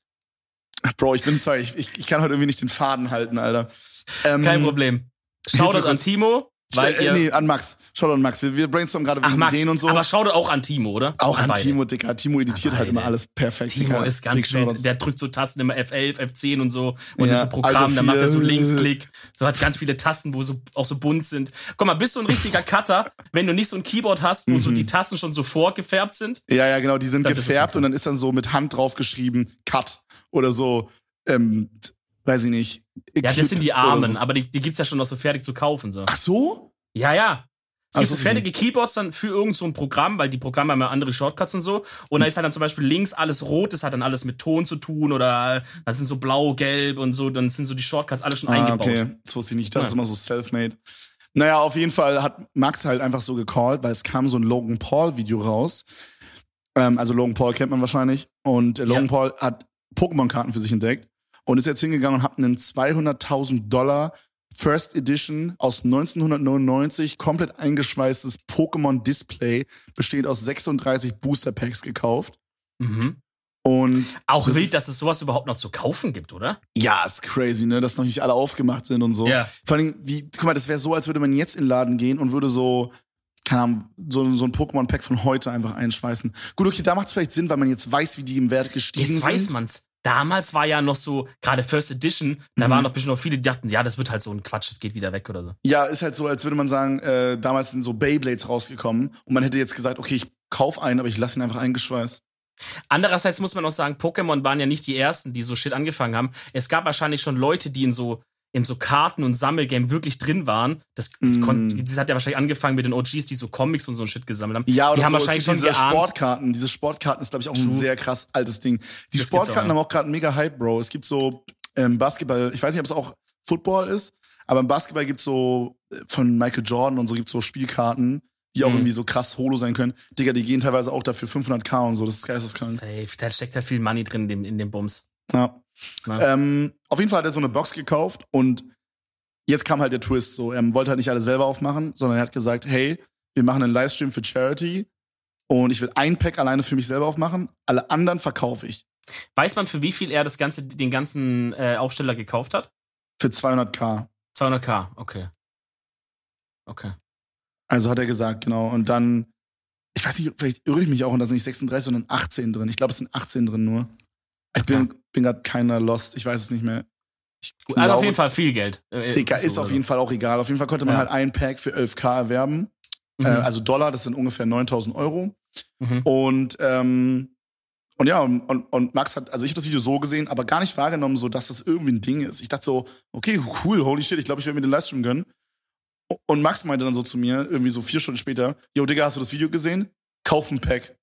Bro, ich bin zwar, ich, ich, ich kann heute irgendwie nicht den Faden halten, Alter. Ähm, Kein Problem. Shoutout an Timo. Weil äh, ihr nee, an Max. Shoutout an Max. Wir, wir brainstormen gerade wegen Ach, Max, Ideen und so. aber Shoutout auch an Timo, oder? Auch an, an Timo, Digga. Timo editiert an halt immer alles perfekt. Timo Digga. ist ganz wild. Der drückt so Tasten immer F elf, F zehn und so. Und ja, in so Programmen, dann macht er so vier. Linksklick. So hat ganz viele Tasten, wo so auch so bunt sind. Guck mal, bist du ein richtiger Cutter, wenn du nicht so ein Keyboard hast, wo mhm. so die Tasten schon so vorgefärbt sind? Ja, ja, genau. Die sind dann gefärbt und dann ist dann so mit Hand drauf geschrieben, Cut. Oder so, ähm, weiß ich nicht. Ja, das sind die Armen, so. aber die, die gibt's ja schon noch so fertig zu kaufen. So. Ach so? Ja, ja. Es gibt so so fertige Keyboards dann für irgend so ein Programm, weil die Programme haben ja andere Shortcuts und so. Und da ist halt dann zum Beispiel links alles rot, das hat dann alles mit Ton zu tun oder das sind so blau, gelb und so, dann sind so die Shortcuts alle schon ah, eingebaut. Okay, das wusste ich nicht, das ja. ist immer so self-made. Naja, auf jeden Fall hat Max halt einfach so gecallt, weil es kam so ein Logan Paul-Video raus. Ähm, also Logan Paul kennt man wahrscheinlich. Und äh, Logan ja. Paul hat Pokémon-Karten für sich entdeckt und ist jetzt hingegangen und hat einen zweihunderttausend Dollar First Edition aus neunzehnhundertneunundneunzig komplett eingeschweißtes Pokémon-Display, bestehend aus sechsunddreißig Booster-Packs gekauft. Mhm. Und auch das wild, ist, dass es sowas überhaupt noch zu kaufen gibt, oder? Ja, ist crazy, ne, dass noch nicht alle aufgemacht sind und so. Ja. Vor allem, wie, guck mal, das wäre so, als würde man jetzt in den Laden gehen und würde so, keine Ahnung, so, so ein Pokémon-Pack von heute einfach einschweißen. Gut, okay, da macht es vielleicht Sinn, weil man jetzt weiß, wie die im Wert gestiegen jetzt sind. Jetzt weiß man's. Damals war ja noch so, gerade First Edition, da Mhm. waren noch bestimmt noch viele, die dachten, ja, das wird halt so ein Quatsch, das geht wieder weg oder so. Ja, ist halt so, als würde man sagen, äh, damals sind so Beyblades rausgekommen und man hätte jetzt gesagt, okay, ich kauf einen, aber ich lasse ihn einfach eingeschweißt. Andererseits muss man auch sagen, Pokémon waren ja nicht die ersten, die so Shit angefangen haben. Es gab wahrscheinlich schon Leute, die in so in so Karten- und Sammelgame wirklich drin waren. Das, das, Mm. kon- das hat ja wahrscheinlich angefangen mit den O Gs, die so Comics und so ein Shit gesammelt haben. Ja, oder die haben so, wahrscheinlich es gibt schon diese geahnt. Sportkarten. Diese Sportkarten ist, glaube ich, auch ein True. sehr krass altes Ding. Die Das Sportkarten gibt's auch, ja. haben auch gerade einen mega Hype, Bro. Es gibt so ähm, Basketball, ich weiß nicht, ob es auch Football ist, aber im Basketball gibt's so äh, von Michael Jordan und so gibt's so Spielkarten, die auch Mhm. irgendwie so krass Holo sein können. Digga, die gehen teilweise auch dafür fünfhunderttausend und so. Das ist geisteskrank. Safe, da steckt ja viel Money drin in dem, in dem Bums. Ja. Ja. Ähm, auf jeden Fall hat er so eine Box gekauft und jetzt kam halt der Twist so. Er wollte halt nicht alle selber aufmachen, sondern er hat gesagt, hey, wir machen einen Livestream für Charity und ich will ein Pack alleine für mich selber aufmachen, alle anderen verkaufe ich. Weiß man, für wie viel er das ganze, den ganzen äh, Aufsteller gekauft hat? Für zweihunderttausend. zweihunderttausend, okay. Okay. Also hat er gesagt, genau. Und dann, ich weiß nicht, vielleicht irre ich mich auch und da sind nicht sechsunddreißig, sondern achtzehn drin. Ich glaube, es sind achtzehn drin nur. Ich bin, Okay. bin gerade keiner lost, ich weiß es nicht mehr. Ich Gut, also glaube, auf jeden Fall viel Geld. Äh, Digga, so ist auf oder jeden Fall auch egal. Auf jeden Fall konnte man Ja. halt ein Pack für elf K erwerben. Mhm. Äh, also Dollar, das sind ungefähr neuntausend Euro. Mhm. Und ähm, Und ja, und, und, und Max hat, also ich habe das Video so gesehen, aber gar nicht wahrgenommen, so dass das irgendwie ein Ding ist. Ich dachte so, okay, cool, holy shit, ich glaube, ich werde mir den Livestream gönnen. Und Max meinte dann so zu mir, irgendwie so vier Stunden später, yo, Digga, hast du das Video gesehen? Kauf ein Pack.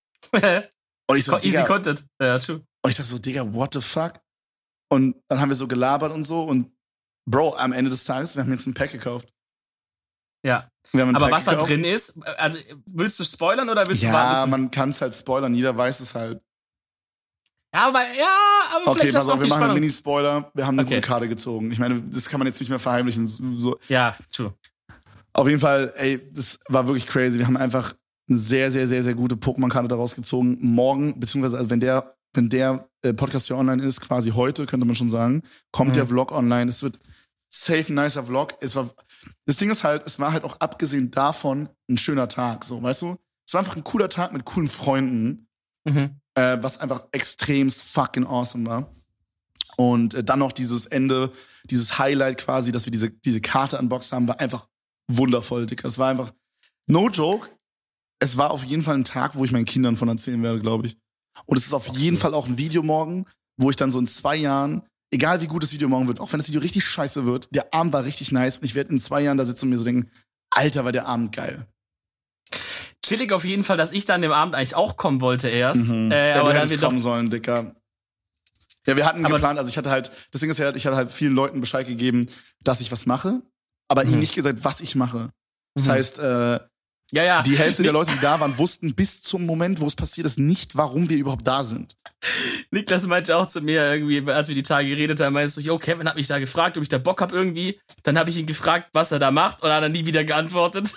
Und ich so, Easy Digga, Content. Ja, true. und ich dachte so, Digga, what the fuck? Und dann haben wir so gelabert und so und Bro, am Ende des Tages, wir haben jetzt ein Pack gekauft. Ja. Wir haben ein Aber Pack was da gekauft. drin ist, also willst du spoilern oder willst du Ja, warten? man kann es halt spoilern, jeder weiß es halt. Ja, aber, ja, aber Okay, vielleicht lass pass auf, doch wir die machen einen Spannung. Mini-Spoiler, wir haben eine Okay. gute Karte gezogen. Ich meine, das kann man jetzt nicht mehr verheimlichen. So. Ja, true. Auf jeden Fall, ey, das war wirklich crazy. Wir haben einfach eine sehr, sehr, sehr, sehr gute Pokémon-Karte daraus gezogen. Morgen, beziehungsweise also wenn der, wenn der äh, Podcast hier online ist, quasi heute, könnte man schon sagen, kommt Mhm. der Vlog online. Es wird safe ein nicer Vlog. Es war, das Ding ist halt, es war halt auch abgesehen davon ein schöner Tag, so, weißt du? Es war einfach ein cooler Tag mit coolen Freunden, Mhm. äh, was einfach extremst fucking awesome war. Und äh, dann noch dieses Ende, dieses Highlight quasi, dass wir diese, diese Karte unboxed haben, war einfach wundervoll, Dicker. Es war einfach, no joke, es war auf jeden Fall ein Tag, wo ich meinen Kindern von erzählen werde, glaube ich. Und es ist auf jeden Fall auch ein Video morgen, wo ich dann so in zwei Jahren, egal wie gut das Video morgen wird, auch wenn das Video richtig scheiße wird, der Abend war richtig nice und ich werde in zwei Jahren da sitzen und mir so denken, Alter, war der Abend geil. Chillig auf jeden Fall, dass ich da an dem Abend eigentlich auch kommen wollte erst. Mhm. Äh, ja, aber du dann hättest wir doch, kommen sollen, Dicker. Ja, wir hatten Aber- geplant, also ich hatte halt, das Ding ist ja, ich hatte halt vielen Leuten Bescheid gegeben, dass ich was mache, aber Mhm. ihnen nicht gesagt, was ich mache. Das Mhm. heißt, äh, ja, ja. die Hälfte der Nik- Leute, die da waren, wussten bis zum Moment, wo es passiert ist, nicht, warum wir überhaupt da sind. Niklas meinte auch zu mir irgendwie, als wir die Tage geredet haben, meinst du, yo, Kevin hat mich da gefragt, ob ich da Bock hab irgendwie. Dann habe ich ihn gefragt, was er da macht und er hat dann nie wieder geantwortet.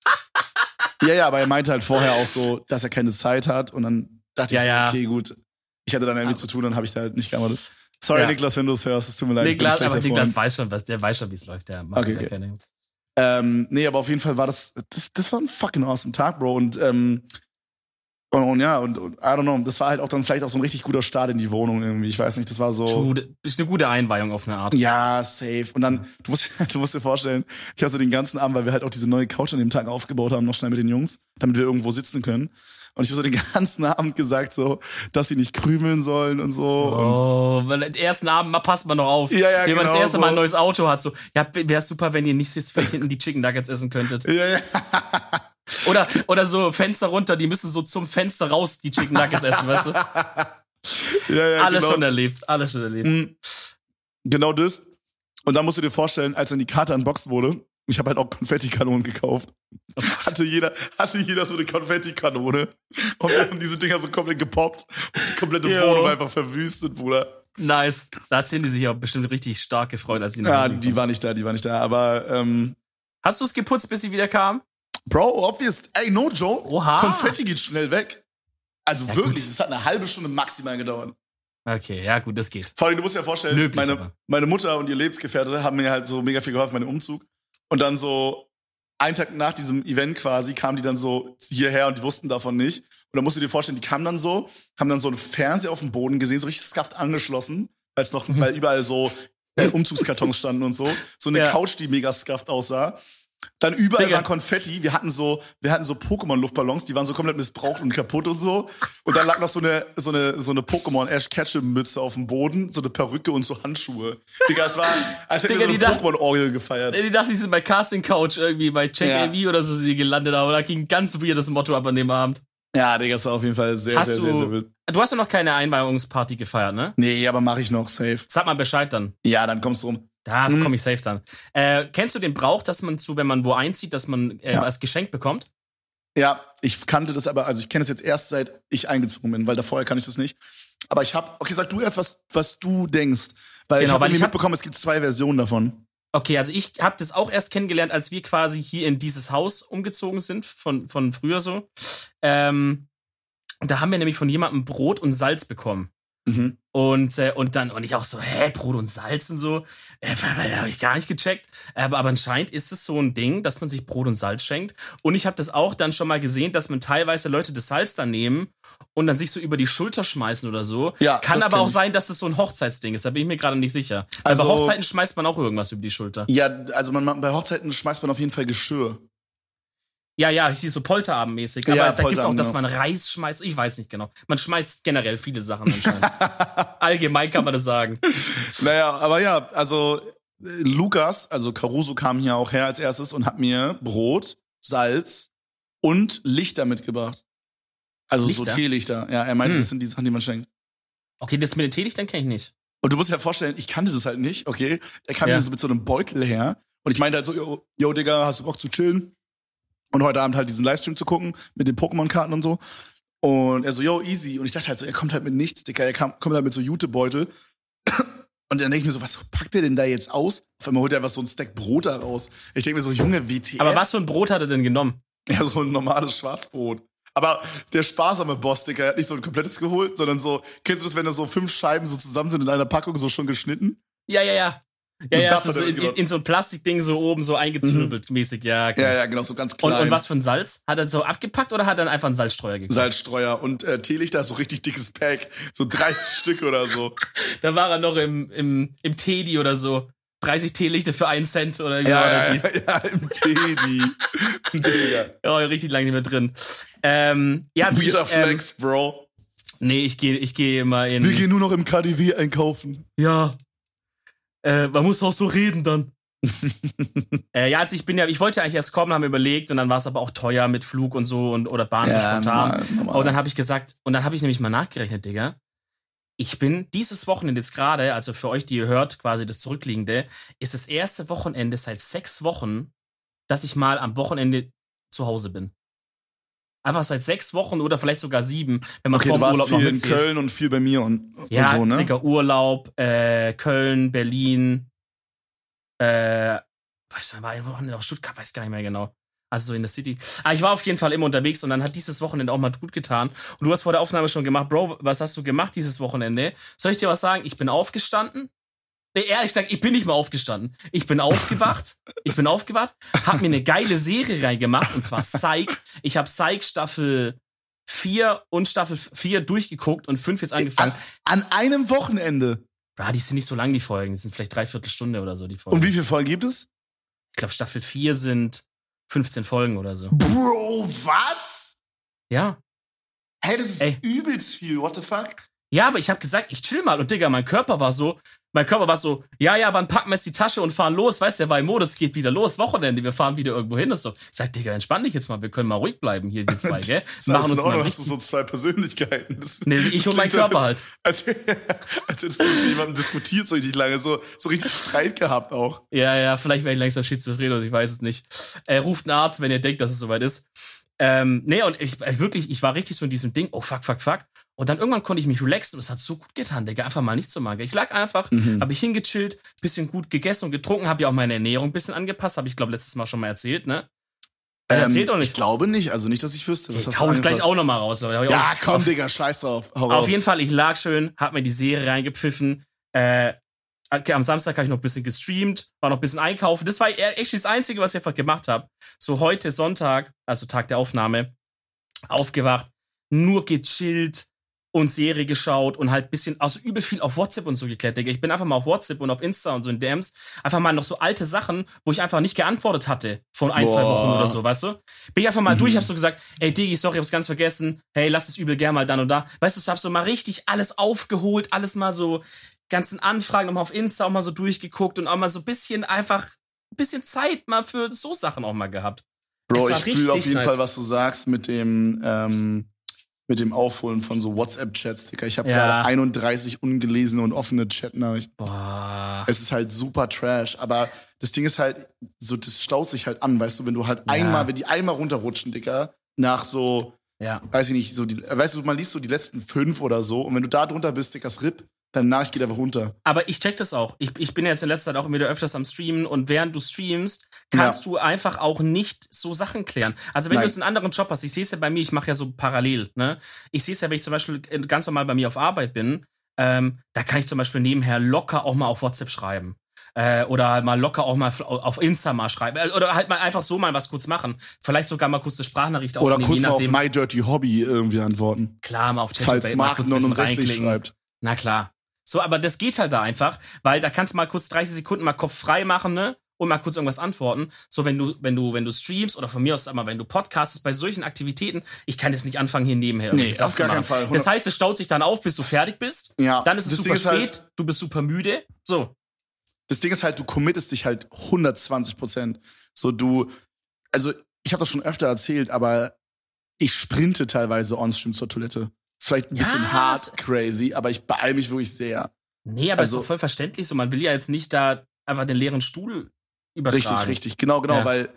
Ja, ja, aber er meinte halt vorher auch so, dass er keine Zeit hat und dann dachte Ja, ich so, ja. okay, gut. Ich hatte dann irgendwie Aber- zu tun, dann habe ich da halt nicht geantwortet. Sorry, Ja. Niklas, wenn du es hörst, es tut mir leid. ich bin ein Niklas, schlechter aber Niklas Freund. weiß schon, was, der weiß schon, wie es läuft. Der macht Okay, sich da okay. keine. Ähm, nee, aber auf jeden Fall war das, das, das war ein fucking awesome Tag, Bro. Und, ähm, und, und ja, und, und I don't know, das war halt auch dann vielleicht auch so ein richtig guter Start in die Wohnung irgendwie. Ich weiß nicht, das war so. True, ist eine gute Einweihung auf eine Art. Ja, safe. Und dann, du musst, du musst dir vorstellen, ich habe so den ganzen Abend, weil wir halt auch diese neue Couch an dem Tag aufgebaut haben, noch schnell mit den Jungs, damit wir irgendwo sitzen können. Und ich habe so den ganzen Abend gesagt, so, dass sie nicht krümeln sollen und so. Und Oh, weil den ersten Abend mal passt man noch auf. Ja, ja, Wenn man genau das erste Mal ein so. neues Auto hat, so, ja, wäre super, wenn ihr nicht vielleicht hinten die Chicken Nuggets essen könntet. ja, ja. Oder, oder so Fenster runter, die müssen so zum Fenster raus die Chicken Nuggets essen, weißt du? ja, ja, Alles genau. schon erlebt, alles schon erlebt. Mhm. Genau das. Und dann musst du dir vorstellen, als dann die Karte unboxed wurde, ich habe halt auch Konfettikanonen gekauft. Hatte jeder, hatte jeder so eine Konfettikanone. Und wir haben diese Dinger so komplett gepoppt und die komplette Jo. Wohnung einfach verwüstet, Bruder. Nice. Da hat Cindy sich auch bestimmt richtig stark gefreut, als sie nach Ja, Hause die kam. war nicht da, die war nicht da. Aber, ähm, Hast du es geputzt, bis sie wieder kam? Bro, obvious. Ey, no joke. Oha. Konfetti geht schnell weg. Also Ja, wirklich, gut. es hat eine halbe Stunde maximal gedauert. Okay, ja gut, das geht. Vor allem, du musst dir vorstellen, Löblich meine, aber. meine Mutter und ihr Lebensgefährte haben mir halt so mega viel geholfen bei dem Umzug. Und dann so, einen Tag nach diesem Event quasi, kamen die dann so hierher und die wussten davon nicht. Und dann musst du dir vorstellen, die kamen dann so, haben dann so einen Fernseher auf dem Boden gesehen, so richtig scuffed angeschlossen, weil es noch, Mhm. weil überall so äh, Umzugskartons standen und so. So eine Ja. Couch, die mega scuffed aussah. Dann überall Digga. war Konfetti. Wir hatten so, wir hatten so Pokémon-Luftballons, die waren so komplett missbraucht und kaputt und so. Und dann lag noch so eine, so eine, so eine Pokémon-Ash-Ketchum-Mütze auf dem Boden, so eine Perücke und so Handschuhe. Digga, es war, als hätten Digga, wir die so eine dachten- Pokémon-Orgel gefeiert. Die dachten, die sind bei Casting Couch irgendwie bei Check Ja. A V oder so sind die gelandet, aber da ging ein ganz weirdes Motto ab an dem Abend. Ja, Digga, es war auf jeden Fall sehr, Hast sehr, du- sehr, sehr wild. Du hast ja noch keine Einweihungsparty gefeiert, ne? Nee, aber mache ich noch, safe. Sag mal Bescheid dann. Ja, dann kommst du rum. Da Mhm. komme ich safe dann. Äh, kennst du den Brauch, dass man zu, wenn man wo einzieht, dass man äh, Ja. was geschenkt bekommt? Ja, ich kannte das aber, also ich kenne es jetzt erst seit ich eingezogen bin, weil davor kann ich das nicht. Aber ich habe, okay, sag du erst, was, was du denkst. Weil ich Genau, habe weil ich irgendwie hab- mitbekommen, es gibt zwei Versionen davon. Okay, also ich habe das auch erst kennengelernt, als wir quasi hier in dieses Haus umgezogen sind, von, von früher so. Ähm, da haben wir nämlich von jemandem Brot und Salz bekommen. Mhm. Und, äh, und dann, und ich auch so, hä, Brot und Salz und so. Äh, habe ich gar nicht gecheckt. Aber, aber anscheinend ist es so ein Ding, dass man sich Brot und Salz schenkt. Und ich habe das auch dann schon mal gesehen, dass man teilweise Leute das Salz dann nehmen und dann sich so über die Schulter schmeißen oder so. Ja, Kann das aber kenn auch ich. sein, dass es so ein Hochzeitsding ist. Da bin ich mir gerade nicht sicher. Also- Weil bei Hochzeiten schmeißt man auch irgendwas über die Schulter. Ja, also man, bei Hochzeiten schmeißt man auf jeden Fall Geschirr. Ja, ja, ich sehe so Polterabendmäßig. Aber Ja, da gibt's auch, Polterabend, dass man Reis schmeißt. Ich weiß nicht genau. Man schmeißt generell viele Sachen anscheinend. Allgemein kann man das sagen. Naja, aber ja, also äh, Lukas, also Caruso kam hier auch her als erstes und hat mir Brot, Salz und Lichter mitgebracht. Also Lichter? so Teelichter. Ja, er meinte, Hm. das sind die Sachen, die man schenkt. Okay, das mit den Teelichtern kenne ich nicht. Und du musst dir ja vorstellen, ich kannte das halt nicht, okay? Er kam Ja. hier so mit so einem Beutel her und ich meinte halt so, yo, yo, Digga, hast du Bock zu chillen? Und heute Abend halt diesen Livestream zu gucken mit den Pokémon-Karten und so. Und er so, yo, easy. Und ich dachte halt so, er kommt halt mit nichts, Digga. Er kam, kommt halt mit so Jutebeutel. Und dann denke ich mir so, was packt der denn da jetzt aus? Auf einmal holt er einfach so ein Stack Brot da raus. Ich denke mir so, Junge, W T F? Aber was für ein Brot hat er denn genommen? Ja, so ein normales Schwarzbrot. Aber der sparsame Boss, Digga, hat nicht so ein komplettes geholt, sondern so, kennst du das, wenn da so fünf Scheiben so zusammen sind in einer Packung, so schon geschnitten? Ja, ja, ja. Ja, Und ja, das das ist hat er so in, gemacht. in so ein Plastikding so oben so eingezwirbelt mäßig, ja. Okay. Ja, ja, genau, so ganz Und, klein. und was für ein Salz? Hat er so abgepackt oder hat er einfach einen Salzstreuer gekauft? Salzstreuer und äh, Teelichter, so richtig dickes Pack, so dreißig Stück oder so. Da war er noch im, im, im Teddy oder so. dreißig Teelichter für einen Cent oder wie Ja, war ja, das? ja, ja, im Teddy. Digga. Ja, richtig lange nicht mehr drin. Ähm, ja, also Weirder ich, ähm, Flex, Bro. nee, ich gehe ich geh immer in... Wir gehen nur noch im K D W einkaufen. Ja. Äh, man muss auch so reden dann. äh, ja, also ich bin ja, ich wollte ja eigentlich erst kommen, haben überlegt und dann war es aber auch teuer mit Flug und so und oder Bahn so spontan. normal, normal. Und dann habe ich gesagt, und dann habe ich nämlich mal nachgerechnet, Digga. Ich bin dieses Wochenende jetzt gerade, also für euch, die ihr hört, quasi das Zurückliegende, ist das erste Wochenende seit sechs Wochen, dass ich mal am Wochenende zu Hause bin. Einfach seit sechs Wochen oder vielleicht sogar sieben, wenn man Okay, vor du dem warst Urlaub noch viel in mitzählt. Köln und viel bei mir und, Ja, und so, ne? Digga, Urlaub, äh, Köln, Berlin, äh, weiß nicht, war ein Wochenende auch Stuttgart, weiß gar nicht mehr genau. Also so in der City. Aber ich war auf jeden Fall immer unterwegs und dann hat dieses Wochenende auch mal gut getan. Und du hast vor der Aufnahme schon gemacht, Bro, was hast du gemacht dieses Wochenende? Soll ich dir was sagen? Ich bin aufgestanden. Nee, ehrlich gesagt, ich bin nicht mal aufgestanden. Ich bin aufgewacht. ich bin aufgewacht, hab mir eine geile Serie reingemacht und zwar Psych. Ich habe Psych Staffel vier und Staffel vier durchgeguckt und fünf jetzt angefangen. An, an einem Wochenende. Ja, die sind nicht so lang, die Folgen. Die sind vielleicht dreiviertel Stunde oder so, die Folgen. Und wie viele Folgen gibt es? Ich glaube, Staffel vier sind fünfzehn Folgen oder so. Bro, was? Ja. Hey, das ist Ey. übelst viel. What the fuck? Ja, aber ich habe gesagt, ich chill mal. Und Digga, mein Körper war so, mein Körper war so, ja, ja, wann packen wir jetzt die Tasche und fahren los? Weißt du, der war im Modus, geht wieder los, Wochenende, wir fahren wieder irgendwo hin. Das so, ich sag, Digga, entspann dich jetzt mal, wir können mal ruhig bleiben hier, wir zwei, gell? Wir machen uns mal Ordnung, hast du richtig. so zwei Persönlichkeiten. Das, Nee, ich das und mein klingt, Körper als, halt. Als, als hättest du mit jemandem diskutiert so richtig lange, so, so richtig Streit gehabt auch. Ja, ja, vielleicht wäre ich langsam schizophren oder ich weiß es nicht. Äh, ruft einen Arzt, wenn ihr denkt, dass es soweit ist. Ähm, nee, und ich äh, wirklich, ich war richtig so in diesem Ding, oh fuck, fuck, fuck. Und dann irgendwann konnte ich mich relaxen und es hat so gut getan, Digga, einfach mal nicht zu machen. Ich lag einfach, Mhm. habe ich hingechillt, bisschen gut gegessen und getrunken, habe ja auch meine Ernährung ein bisschen angepasst, habe ich glaube letztes Mal schon mal erzählt, ne? Äh, erzählt Ähm, auch Ich nicht. glaube nicht, also nicht, dass ich wüsste. Was Okay, hast hau du ich gleich angepasst? auch nochmal raus, Leute. Hau ich Ja, auch- komm, auf, Digga, scheiß drauf. Hau auf raus. jeden Fall, ich lag schön, hab mir die Serie reingepfiffen, äh, okay, am Samstag habe ich noch ein bisschen gestreamt, war noch ein bisschen einkaufen. Das war echt das Einzige, was ich einfach gemacht habe. So heute Sonntag, also Tag der Aufnahme, aufgewacht, nur gechillt und Serie geschaut und halt ein bisschen, also übel viel auf WhatsApp und so geklärt, Digga. Ich bin einfach mal auf WhatsApp und auf Insta und so in D Ms, einfach mal noch so alte Sachen, wo ich einfach nicht geantwortet hatte von ein, zwei Boah. Wochen oder so, weißt du? Bin ich einfach mal Mhm. durch, hab so gesagt, ey Digi, sorry, hab's ganz vergessen, hey, lass es übel gern mal dann und da. Weißt du, ich hab so mal richtig alles aufgeholt, alles mal so, ganzen Anfragen nochmal auf Insta auch mal so durchgeguckt und auch mal so ein bisschen einfach, ein bisschen Zeit mal für so Sachen auch mal gehabt. Bro, Es war ich fühle auf richtig jeden nice. Fall, was du sagst mit dem, ähm, mit dem Aufholen von so WhatsApp-Chats, Digga. Ich habe Ja. gerade einunddreißig ungelesene und offene Chatnachrichten. Boah. Es ist halt super trash, aber das Ding ist halt, so, das staut sich halt an, weißt du, wenn du halt Ja. einmal, wenn die einmal runterrutschen, Digga, nach so, Ja. weiß ich nicht, so die, weißt du, man liest so die letzten fünf oder so und wenn du da drunter bist, Diggas R I P, deine Nachricht geht einfach runter. Aber ich check das auch. Ich, ich bin jetzt in letzter Zeit auch wieder öfters am Streamen und während du streamst, kannst Ja. du einfach auch nicht so Sachen klären. Also wenn Nein. du jetzt einen anderen Job hast, ich sehe es ja bei mir, ich mache ja so parallel, ne? Ich sehe es ja, wenn ich zum Beispiel ganz normal bei mir auf Arbeit bin, ähm, da kann ich zum Beispiel nebenher locker auch mal auf WhatsApp schreiben. Äh, oder mal locker auch mal auf Insta mal schreiben. Äh, Oder halt mal einfach so mal was kurz machen. Vielleicht sogar mal kurz eine Sprachnachricht Oder aufnehmen, kurz je mal auf nachdem. My Dirty Hobby irgendwie antworten. Klar, mal auf Chat Falls Mark neunundsechzig schreibt. Na klar. So, aber das geht halt da einfach, weil da kannst du mal kurz dreißig Sekunden mal Kopf frei machen, ne? und mal kurz irgendwas antworten. So, wenn du, wenn du, wenn du streamst oder von mir aus, sag mal, wenn du podcastest bei solchen Aktivitäten, ich kann jetzt nicht anfangen, hier nebenher nee, auf gar keinen Fall. Das heißt, es staut sich dann auf, bis du fertig bist. Ja, dann ist es super ist spät, halt, du bist super müde. So. Das Ding ist halt, du committest dich halt hundertzwanzig Prozent. So, du, also, ich habe das schon öfter erzählt, aber ich sprinte teilweise on-stream zur Toilette. Ist vielleicht ein Ja, bisschen hart crazy, aber ich beeile mich wirklich sehr. Nee, aber Also- ist doch voll verständlich so. Man will ja jetzt nicht da einfach den leeren Stuhl übertragen. Richtig, richtig, genau, genau, Ja. weil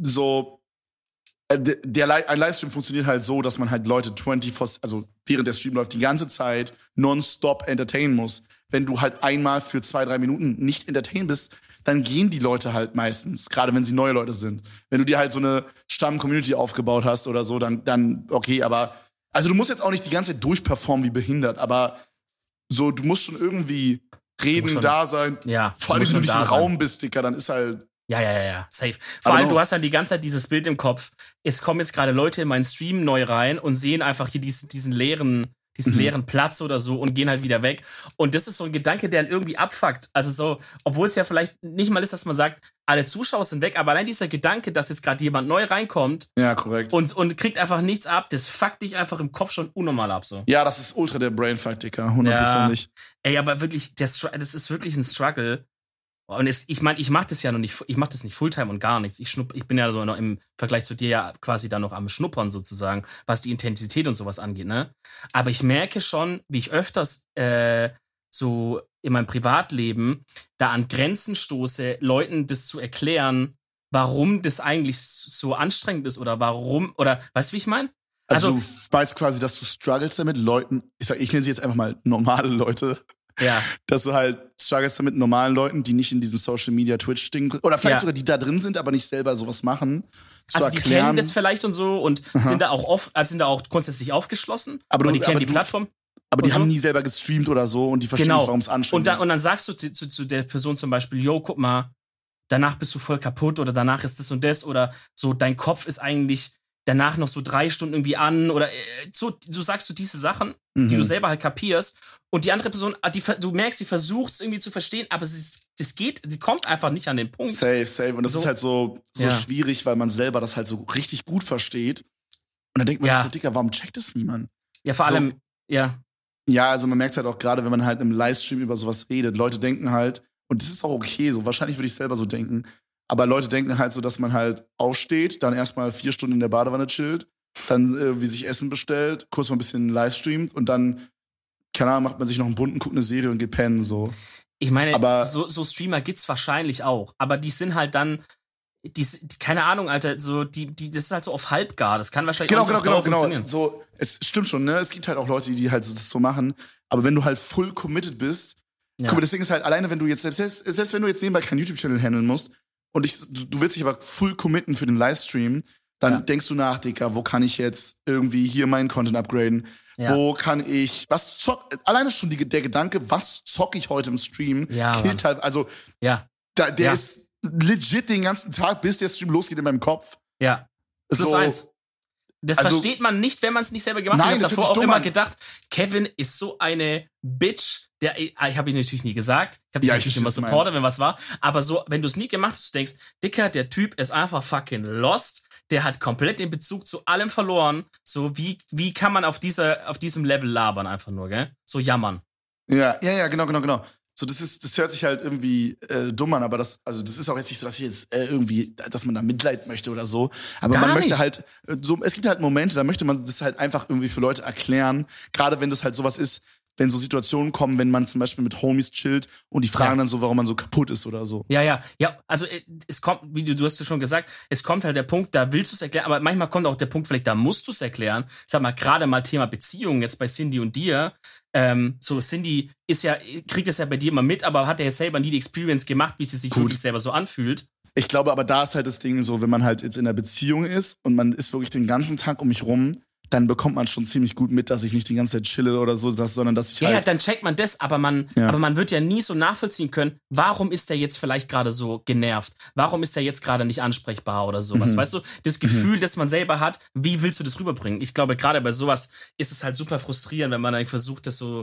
so äh, der, der Li- ein Livestream funktioniert halt so, dass man halt Leute vierundzwanzig, also während der Stream läuft, die ganze Zeit nonstop entertainen muss. Wenn du halt einmal für zwei, drei Minuten nicht entertain bist, dann gehen die Leute halt meistens, gerade wenn sie neue Leute sind. Wenn du dir halt so eine Stamm-Community aufgebaut hast oder so, dann, dann okay, aber also du musst jetzt auch nicht die ganze Zeit durchperformen wie behindert, aber so, du musst schon irgendwie reden, schon- da sein. Ja, Vor allem, muss wenn du schon nicht da im sein. Raum bist, Dicker, dann ist halt. Ja, ja, ja, ja, safe. Vor I allem, don't know. du hast dann die ganze Zeit dieses Bild im Kopf. Es kommen jetzt gerade Leute in meinen Stream neu rein und sehen einfach hier diesen, diesen leeren, diesen Mhm. leeren Platz oder so und gehen halt wieder weg. Und das ist so ein Gedanke, der dann irgendwie abfuckt. Also so, obwohl es ja vielleicht nicht mal ist, dass man sagt, alle Zuschauer sind weg, aber allein dieser Gedanke, dass jetzt gerade jemand neu reinkommt Ja, korrekt. und, und kriegt einfach nichts ab, das fuckt dich einfach im Kopf schon unnormal ab, so. Ja, das ist ultra der Brainfuck, Dicker, hundertprozentig. Ey, aber wirklich, der Str- das ist wirklich ein Struggle. Und es, ich meine, ich mache das ja noch nicht, ich mache das nicht Fulltime und gar nichts. Ich schnupp, ich bin ja so noch im Vergleich zu dir ja quasi da noch am Schnuppern sozusagen, was die Intensität und sowas angeht, ne? Aber ich merke schon, wie ich öfters äh, so in meinem Privatleben da an Grenzen stoße, Leuten das zu erklären, warum das eigentlich so anstrengend ist oder warum, oder weißt du, wie ich meine? Also, Also- du weißt quasi, dass du struggles damit, Leuten, ich sag, ich nenne sie jetzt einfach mal normale Leute, Ja. dass du halt struggles damit, normalen Leuten, die nicht in diesem Social Media Twitch-Ding, oder vielleicht Ja. sogar die da drin sind, aber nicht selber sowas machen, zu Also die erklären. kennen das vielleicht und so und Aha. sind da auch off, also sind da auch grundsätzlich aufgeschlossen. Aber du- und die kennen aber die du- Plattform. aber die und so. haben nie selber gestreamt oder so und die verstehen Genau. nicht, warum es anstrengend Und, da, ist. und dann sagst du zu, zu, zu der Person zum Beispiel, yo, guck mal, danach bist du voll kaputt oder danach ist das und das oder so, dein Kopf ist eigentlich danach noch so drei Stunden irgendwie an oder äh, so, so sagst du diese Sachen, Mhm. die du selber halt kapierst und die andere Person, die, ver- du merkst, sie versucht es irgendwie zu verstehen, aber sie, ist- das geht, sie kommt einfach nicht an den Punkt. Safe, safe. Und das So- ist halt so, so Ja. schwierig, weil man selber das halt so richtig gut versteht. Und dann denkt man Ja. sich so, Dicker, warum checkt das niemand? Ja, vor So- allem, ja, Ja, also man merkt halt auch gerade, wenn man halt im Livestream über sowas redet. Leute denken halt, und das ist auch okay so, wahrscheinlich würde ich selber so denken, aber Leute denken halt so, dass man halt aufsteht, dann erstmal vier Stunden in der Badewanne chillt, dann äh, wie sich Essen bestellt, kurz mal ein bisschen livestreamt und dann, keine Ahnung, macht man sich noch einen bunten, guckt eine Serie und geht pennen, so. ich meine, Aber- so, so Streamer gibt's wahrscheinlich auch, aber die sind halt dann, die, die, keine Ahnung, Alter, so, die, die, das ist halt so auf halbgar, das kann wahrscheinlich Genau, auch genau, nicht genau, auf Dauer genau. funktionieren. So, es stimmt schon, ne? Es gibt halt auch Leute, die halt so, das so machen. Aber wenn du halt full committed bist, Ja. guck mal, das Ding ist halt, alleine wenn du jetzt, selbst, selbst, selbst wenn du jetzt nebenbei keinen YouTube-Channel handeln musst und ich, du, du willst dich aber full committen für den Livestream, dann Ja. denkst du nach, Dicker, wo kann ich jetzt irgendwie hier meinen Content upgraden? Ja. Wo kann ich, was zock, alleine schon die, der Gedanke, was zock ich heute im Stream, Ja, Mann. killt halt, also, Ja, da, der Ja. ist legit den ganzen Tag, bis der Stream losgeht in meinem Kopf. ja. Plus So, eins. Das also- versteht man nicht, wenn man es nicht selber gemacht Nein, hat. Ich das habe hört davor sich auch dumm immer an. gedacht, Kevin ist so eine Bitch. Der, ich habe ihn natürlich nie gesagt. Ich habe dich Ja, ich natürlich immer verstehe, was du supportet, meinst. wenn was war. Aber so, wenn du es nie gemacht hast, du denkst, Dicker, der Typ ist einfach fucking lost. Der hat komplett den Bezug zu allem verloren. So, wie, wie kann man auf, dieser, auf diesem Level labern einfach nur, gell? So jammern. Ja, ja, ja, genau, genau, genau. So, das ist, das hört sich halt irgendwie äh, dumm an, aber das, also das ist auch jetzt nicht so, dass ich jetzt äh, irgendwie, dass man da Mitleid möchte oder so. Aber Gar man möchte nicht. halt, äh, so, es gibt halt Momente, da möchte man das halt einfach irgendwie für Leute erklären. Gerade wenn das halt sowas ist, wenn so Situationen kommen, wenn man zum Beispiel mit Homies chillt und die fragen Ja. dann so, warum man so kaputt ist oder so. Ja, ja, ja, also äh, es kommt, wie du, du hast es schon gesagt, es kommt halt der Punkt, da willst du es erklären, aber manchmal kommt auch der Punkt, vielleicht da musst du es erklären. Ich sag mal, gerade mal Thema Beziehungen jetzt bei Cindy und dir. Ähm, so, Cindy ist ja, kriegt das ja bei dir immer mit, aber hat ja jetzt selber nie die Experience gemacht, wie sie sich Gut. wirklich selber so anfühlt. Ich glaube aber, da ist halt das Ding so, wenn man halt jetzt in einer Beziehung ist und man ist wirklich den ganzen Tag um mich rum, dann bekommt man schon ziemlich gut mit, dass ich nicht die ganze Zeit chille oder so, dass, sondern dass ich Ja, halt. ja, dann checkt man das, aber man, Ja. aber man wird ja nie so nachvollziehen können, warum ist der jetzt vielleicht gerade so genervt? Warum ist der jetzt gerade nicht ansprechbar oder sowas? Mhm. Weißt du, das Gefühl, das man selber hat, wie willst du das rüberbringen? Ich glaube, gerade bei sowas ist es halt super frustrierend, wenn man dann versucht, das so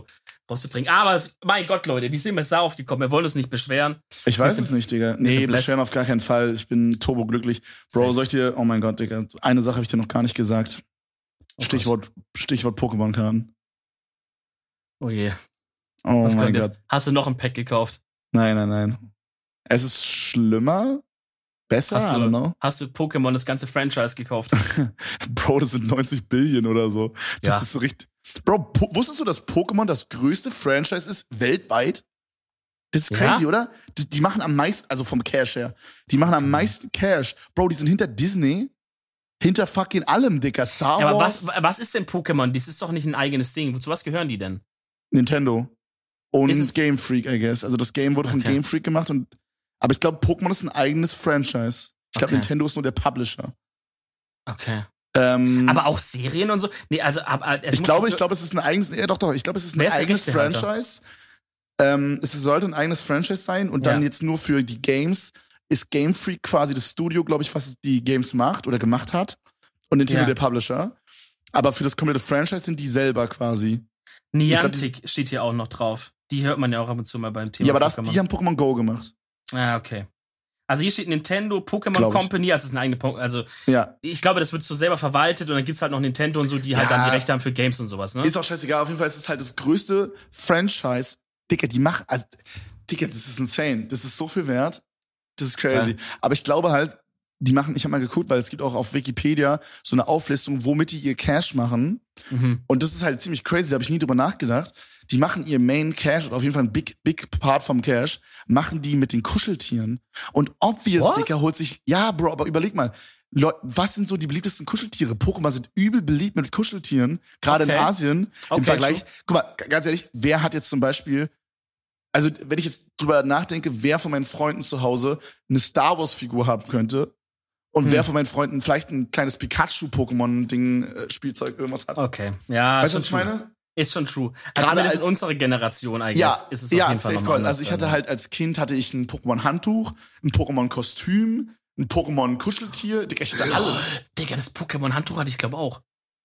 rauszubringen. Aber, es, mein Gott, Leute, wie sind wir da aufgekommen? Wir wollen uns nicht beschweren. Ich weiß es nicht, Digga. Nee, beschweren auf gar keinen Fall. Ich bin turbo glücklich. Bro, soll ich dir, oh mein Gott, Digga, eine Sache habe ich dir noch gar nicht gesagt. Oh Stichwort, Stichwort Pokémon-Karten. Oh je. Oh Was mein Gott. jetzt? Hast du noch ein Pack gekauft? Nein, nein, nein. Es ist schlimmer? Besser? Hast I don't du, know. hast du Pokémon das ganze Franchise gekauft? Bro, das sind neunzig Billion oder so. Das Ja. ist so richtig. Bro, po- wusstest du, dass Pokémon das größte Franchise ist weltweit? Das ist crazy, Ja? oder? Die, die machen am meisten, also vom Cash her, die machen am meisten Cash. Bro, die sind hinter Disney, hinter fucking allem, Dicker. Star Ja, aber Wars, was, was ist denn Pokémon? Das ist doch nicht ein eigenes Ding. Zu was gehören die denn? Nintendo und Ist es- Game Freak, I guess. Also das Game wurde von Okay. Game Freak gemacht und, aber ich glaube, Pokémon ist ein eigenes Franchise. Ich glaube, Okay. Nintendo ist nur der Publisher. Okay. Ähm, Aber auch Serien und so? Nee, also, aber es ich muss glaube, so- ich glaube, es ist ein eigenes, ja doch, doch, ich glaube, es ist ein Wer ist der eigenes Rechtehalter? Franchise. Ähm, es sollte ein eigenes Franchise sein und dann Ja. jetzt nur für die Games ist Game Freak quasi das Studio, glaube ich, was die Games macht oder gemacht hat und Nintendo Ja. der Publisher. Aber für das komplette Franchise sind die selber quasi. Niantic steht hier auch noch drauf. Die hört man ja auch ab und zu mal beim Thema ja, aber das, Pokémon. die haben Pokémon Go gemacht. Ah, okay. Also hier steht Nintendo Pokémon Glaub ich. Company, also es ist eine eigene Po- also Ja. ich glaube, das wird so selber verwaltet und dann gibt's halt noch Nintendo und so, die halt Ja. dann die Rechte haben für Games und sowas, ne? Ist auch scheißegal, auf jeden Fall ist es halt das größte Franchise. Dicker, die machen, also, Dicker, das ist insane. Das ist so viel wert. Das ist crazy. Ja. Aber ich glaube halt, die machen, ich habe mal geguckt, weil es gibt auch auf Wikipedia so eine Auflistung, womit die ihr Cash machen. Mhm. Und das ist halt ziemlich crazy, da habe ich nie drüber nachgedacht. Die machen ihr Main Cash, oder auf jeden Fall ein big, big Part vom Cash, machen die mit den Kuscheltieren. Und obvious, What? Dicker, holt sich, ja, Bro, aber überleg mal, Leu- was sind so die beliebtesten Kuscheltiere? Pokémon sind übel beliebt mit Kuscheltieren, gerade Okay. in Asien. Okay, Im Vergleich, true. guck mal, g- ganz ehrlich, wer hat jetzt zum Beispiel, also wenn ich jetzt drüber nachdenke, wer von meinen Freunden zu Hause eine Star Wars Figur haben könnte und Hm. wer von meinen Freunden vielleicht ein kleines Pikachu-Pokémon-Ding, äh, Spielzeug, irgendwas hat. Okay. Ja, Weißt du, ist was ich schon true. meine? Ist schon true. Also Gerade zumindest in als- unserer Generation eigentlich Ja, ist es auf ja, jeden Fall safe nochmal call. anders. Also ich hatte dann, halt als Kind hatte ich ein Pokémon-Handtuch, ein Pokémon-Kostüm, ein Pokémon-Kuscheltier. Digga, ich hatte ja. alles. Digga, das Pokémon-Handtuch hatte ich glaube auch.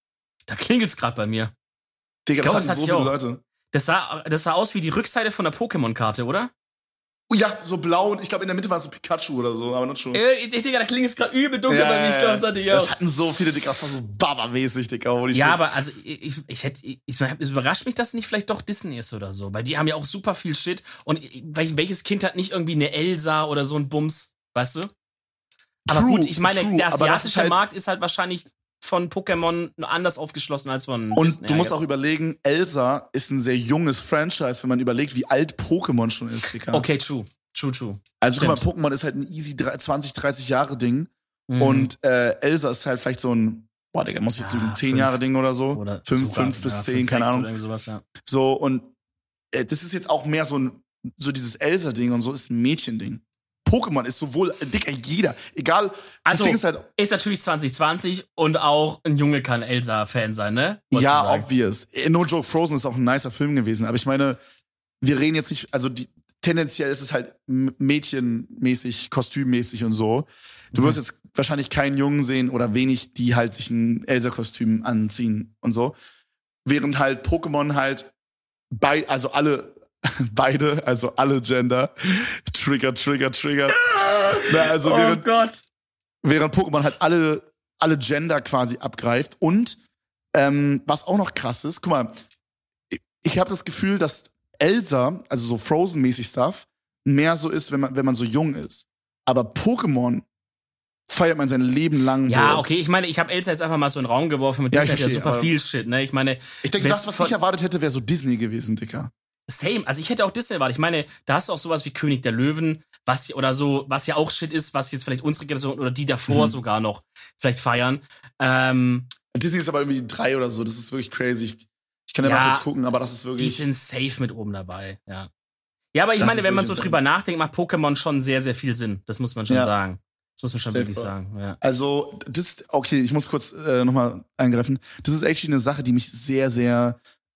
Da klingelt's gerade bei mir. Digga, glaub, das das hatten so hatte viele ich auch. Leute. Das sah, das sah aus wie die Rückseite von der Pokémon-Karte, oder? Oh ja, so blau und ich glaube in der Mitte war es so Pikachu oder so, aber not schon. Äh, Digga, da klingt es gerade übel dunkel bei mir. Ich glaube, das hatte ich auch. Das hatten so viele, Digga, das war so Baba-mäßig, Digga. Holy Ja, shit. aber also ich, ich, ich hätte, ich, es überrascht mich, dass es nicht vielleicht doch Disney ist oder so, weil die haben ja auch super viel Shit und wel- welches Kind hat nicht irgendwie eine Elsa oder so ein Bums, weißt du? Aber True, gut, ich meine, true, der aber das ist asiatische halt- Markt ist halt wahrscheinlich von Pokémon anders aufgeschlossen als von Und Disney. du I musst guess. auch überlegen, Elsa ist ein sehr junges Franchise, wenn man überlegt, wie alt Pokémon schon ist, Digga. Okay, true. True, true. Also guck stimmt. mal, Pokémon ist halt ein easy zwanzig, dreißig Jahre Ding. Mhm. Und äh, Elsa ist halt vielleicht so ein, boah, Digga, muss ich jetzt Ja, sagen, zehn fünf. Jahre Ding oder so. Oder fünf, sogar, fünf bis ja, zehn, fünf, keine sechs Ahnung. Oder irgendwie sowas, ja. So, und äh, das ist jetzt auch mehr so ein, so dieses Elsa-Ding und so ist ein Mädchending. Pokémon ist sowohl, äh, Dicker, jeder, egal. Also, das Ding ist halt, Ist natürlich zwanzig zwanzig und auch ein Junge kann Elsa-Fan sein, ne? Wolltest du ja, sagen. obvious. Äh, No Joke, Frozen ist auch ein nicer Film gewesen, aber ich meine, wir reden jetzt nicht, also die, tendenziell ist es halt m- mädchenmäßig, kostümmäßig und so. Du Mhm. wirst jetzt wahrscheinlich keinen Jungen sehen oder wenig, die halt sich ein Elsa-Kostüm anziehen und so. Während halt Pokémon halt bei, also alle, beide, also alle Gender, Trigger, Trigger, Trigger. Na, also Oh während, Gott. während Pokémon halt alle, alle Gender quasi abgreift. Und ähm, was auch noch krass ist, guck mal, ich, ich habe das Gefühl, dass Elsa, also so Frozen-mäßig Stuff, mehr so ist, wenn man, wenn man so jung ist. Aber Pokémon feiert man sein Leben lang. Ja, Bro. okay, ich meine, ich habe Elsa jetzt einfach mal so in den Raum geworfen mit Ja, Disney ich hat ja verstehe, super aber- viel Shit, ne? Ich meine, Ich denke, wer das, was von- ich erwartet hätte, wäre so Disney gewesen, Dicker. same, also ich hätte auch Disney erwartet. Ich meine, da hast du auch sowas wie König der Löwen, was oder so, was ja auch Shit ist, was jetzt vielleicht unsere Generation oder die davor Mhm. sogar noch vielleicht feiern. Ähm, Disney ist aber irgendwie drei oder so. Das ist wirklich crazy. Ich, ich kann ja, Ja, mal kurz gucken, aber das ist die wirklich. sind safe mit oben dabei, ja. Ja, aber ich Das meine, ist wenn man so wirklich drüber nachdenkt, macht Pokémon schon sehr, sehr viel Sinn. Das muss man schon Ja. sagen. Das muss man schon Safe wirklich voll. sagen, ja. Also, das, okay, ich muss kurz äh, nochmal eingreifen. Das ist actually eine Sache, die mich sehr, sehr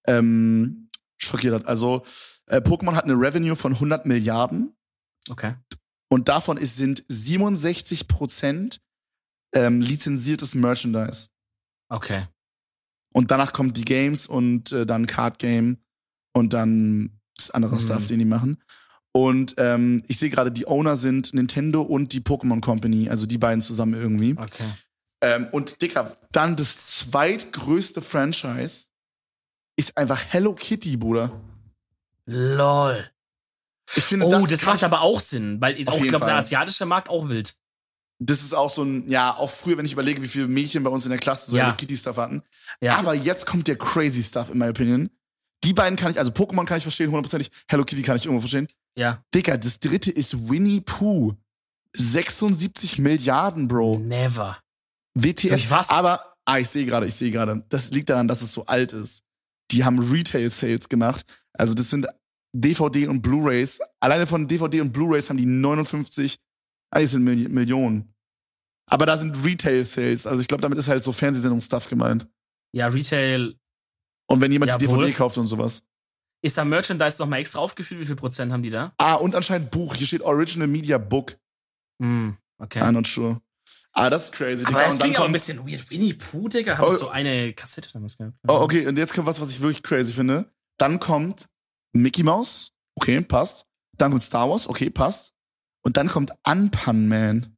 ähm, schockiert hat. Also, äh, Pokémon hat eine Revenue von hundert Milliarden Okay. und davon ist, sind siebenundsechzig Prozent ähm, lizenziertes Merchandise. Okay. Und danach kommen die Games und äh, dann Card Game und dann das andere mhm. Stuff, den die machen. Und ähm, ich sehe gerade, die Owner sind Nintendo und die Pokémon Company, also die beiden zusammen irgendwie. Okay. Ähm, und Dicker, dann das zweitgrößte Franchise ist einfach Hello Kitty, Bruder. Lol. Ich finde, oh, das, das macht aber auch Sinn, weil auch, ich glaube, der Fall. asiatische Markt auch wild. Das ist auch so ein, ja, auch früher, wenn ich überlege, wie viele Mädchen bei uns in der Klasse so ja. Hello Kitty Stuff hatten. Ja. Aber jetzt kommt der crazy Stuff, in my opinion. Die beiden kann ich, also Pokémon kann ich verstehen, hundertprozentig. Hello Kitty kann ich irgendwo verstehen. Ja. Dicker, das dritte ist Winnie Pooh. sechsundsiebzig Milliarden, Bro. Never. W T F. Durch was? Aber, ah, ich sehe gerade, ich sehe gerade. Das liegt daran, dass es so alt ist. Die haben Retail-Sales gemacht. Also das sind D V D und Blu-Rays. Alleine von D V D und Blu-Rays haben die neunundfünfzig, ah, das sind Mil- Millionen. Aber da sind Retail-Sales. Also ich glaube, damit ist halt so Fernsehsendung-Stuff gemeint. Ja, Retail. Und wenn jemand ja, die D V D wohl. kauft und sowas. Ist da Merchandise nochmal extra aufgeführt? Wie viel Prozent haben die da? Ah, und anscheinend Buch. Hier steht Original Media Book. Mm, okay. I'm not sure. Ah, das ist crazy. Aber Digga. das Und klingt dann auch ein kommt, bisschen weird. Winnie Pooh, Digga, hab Oh. ich so eine Kassette damals gehabt. oh, okay, und jetzt kommt was, was ich wirklich crazy finde. Dann kommt Mickey Mouse. Okay, passt. Dann kommt Star Wars. Okay, passt. Und dann kommt Anpan Man.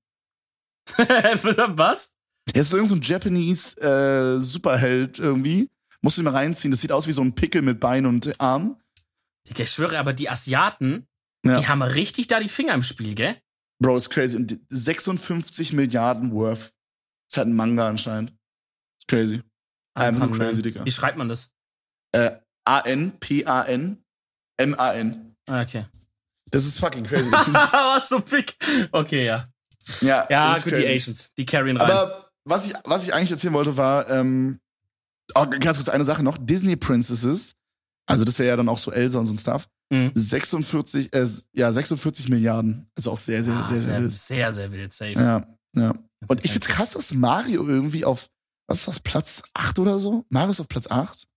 Was? Er ist irgend so ein Japanese äh, Superheld irgendwie. Musst du mal reinziehen. Das sieht aus wie so ein Pickel mit Beinen und Armen. Digga, ich schwöre, aber die Asiaten, Ja. die haben richtig da die Finger im Spiel, gell? Bro, ist crazy. Und sechsundfünfzig Milliarden worth. Ist halt ein Manga anscheinend. Ist crazy. Einfach nur crazy, Digga. Wie schreibt man das? Äh, A N P A N M A N. Ah, okay. Das ist fucking crazy. Was so big. Okay, ja. ja, Ja, das ist gut, crazy. die Asians. Die carryen rein. Aber was ich, was ich eigentlich erzählen wollte, war, ähm, auch ganz kurz eine Sache noch. Disney Princesses, also das wäre ja dann auch so Elsa und so ein Stuff. Mhm. sechsundvierzig, äh, ja, sechsundvierzig Milliarden. Ist auch sehr, sehr, Ah, sehr, sehr, sehr, wild. sehr, sehr wild. Safe. Ja, ja. Das Und ist ich find's kein krass, dass Mario irgendwie auf, was ist das, Platz acht oder so? Mario ist auf Platz acht?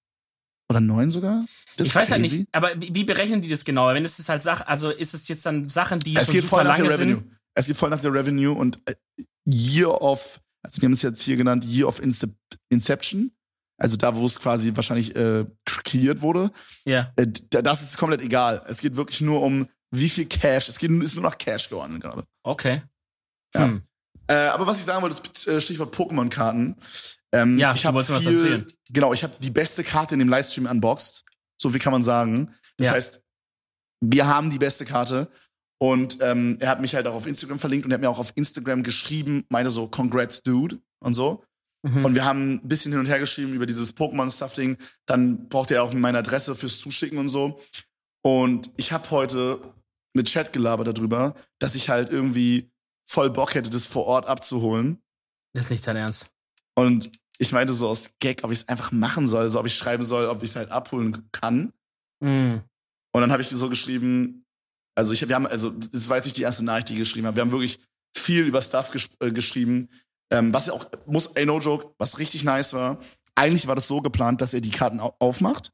Oder neun sogar? Das Ich ist weiß halt crazy. nicht, aber wie, wie berechnen die das genau? Wenn es ist halt Sachen, also ist es jetzt dann Sachen, die Es schon geht super voll nach lange der Revenue. sind? Es geht voll nach der Revenue und äh, Year of, also wir haben es jetzt hier genannt, Year of Incep- Inception. Also da, wo es quasi wahrscheinlich äh, kreiert wurde. Ja. Äh, d- das ist komplett egal. Es geht wirklich nur um, wie viel Cash. Es geht, ist nur nach Cash geworden gerade. Okay. Ja. Hm. Äh, aber was ich sagen wollte, äh, Stichwort Pokémon-Karten. Ähm, Ja, ich du hab wolltest mir was viel- erzählen. Genau, ich habe die beste Karte in dem Livestream unboxed. So viel kann man sagen. Das Ja. heißt, wir haben die beste Karte. Und ähm, er hat mich halt auch auf Instagram verlinkt und er hat mir auch auf Instagram geschrieben, meinte so, congrats, dude und so. Mhm. Und wir haben ein bisschen hin und her geschrieben über dieses Pokémon-Stuff-Ding. Dann brauchte er auch meine Adresse fürs Zuschicken und so. Und ich habe heute mit Chat gelabert darüber, dass ich halt irgendwie voll Bock hätte, das vor Ort abzuholen. Das ist nicht dein Ernst. Und ich meinte so aus Gag, ob ich es einfach machen soll, so ob ich schreiben soll, ob ich es halt abholen kann. Mhm. Und dann habe ich so geschrieben, also ich, wir haben, also das war jetzt nicht die erste Nachricht, die ich geschrieben habe. Wir haben wirklich viel über Stuff ges äh, geschrieben. Ähm, was ja auch, muss, ey, no joke, was richtig nice war. Eigentlich war das so geplant, dass er die Karten au aufmacht,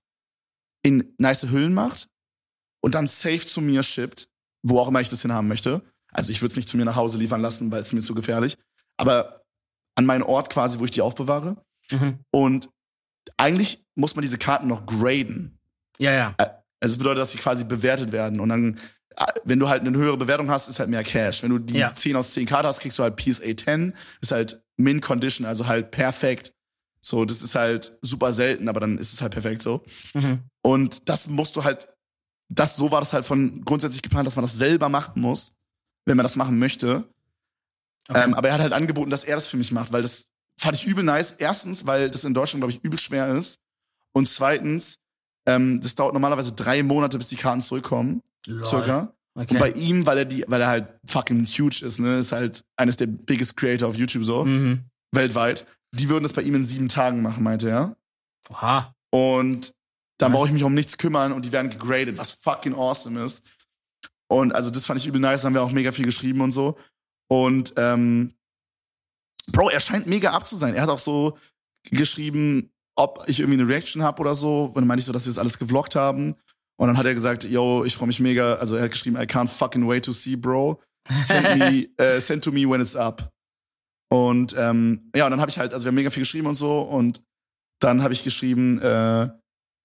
in nice Hüllen macht und dann safe zu mir shippt, wo auch immer ich das hinhaben möchte. Also ich würde es nicht zu mir nach Hause liefern lassen, weil es mir zu gefährlich. Aber an meinen Ort quasi, wo ich die aufbewahre. Mhm. Und eigentlich muss man diese Karten noch graden. Ja, ja. Also das bedeutet, dass sie quasi bewertet werden. Und dann, wenn du halt eine höhere Bewertung hast, ist halt mehr Cash. Wenn du die Ja. zehn aus zehn Karte hast, kriegst du halt P S A zehn. Ist halt Mint Condition, also halt perfekt. So, das ist halt super selten, aber dann ist es halt perfekt so. Mhm. Und das musst du halt, das, so war das halt von grundsätzlich geplant, dass man das selber machen muss, wenn man das machen möchte. Okay. Ähm, aber er hat halt angeboten, dass er das für mich macht, weil das fand ich übel nice. Erstens, weil das in Deutschland, glaube ich, übel schwer ist. Und zweitens, ähm, das dauert normalerweise drei Monate, bis die Karten zurückkommen. Lol. Circa. Okay. Und bei ihm, weil er die, weil er halt fucking huge ist, ne, ist halt eines der biggest Creator auf YouTube so, Mhm. weltweit. Die würden das bei ihm in sieben Tagen machen, meinte er. Oha. Und dann Nice. brauche ich mich um nichts kümmern und die werden gegradet, was fucking awesome ist. Und also das fand ich übel nice, haben wir auch mega viel geschrieben und so. Und ähm, Bro, er scheint mega up zu sein. Er hat auch so geschrieben, ob ich irgendwie eine Reaction habe oder so. Und dann meinte ich so, dass wir das alles gevloggt haben. Und dann hat er gesagt, yo, ich freue mich mega. Also er hat geschrieben, I can't fucking wait to see, bro. Send, me, äh, send to me when it's up. Und ähm, ja, und dann habe ich halt, also wir haben mega viel geschrieben und so. Und dann habe ich geschrieben, äh,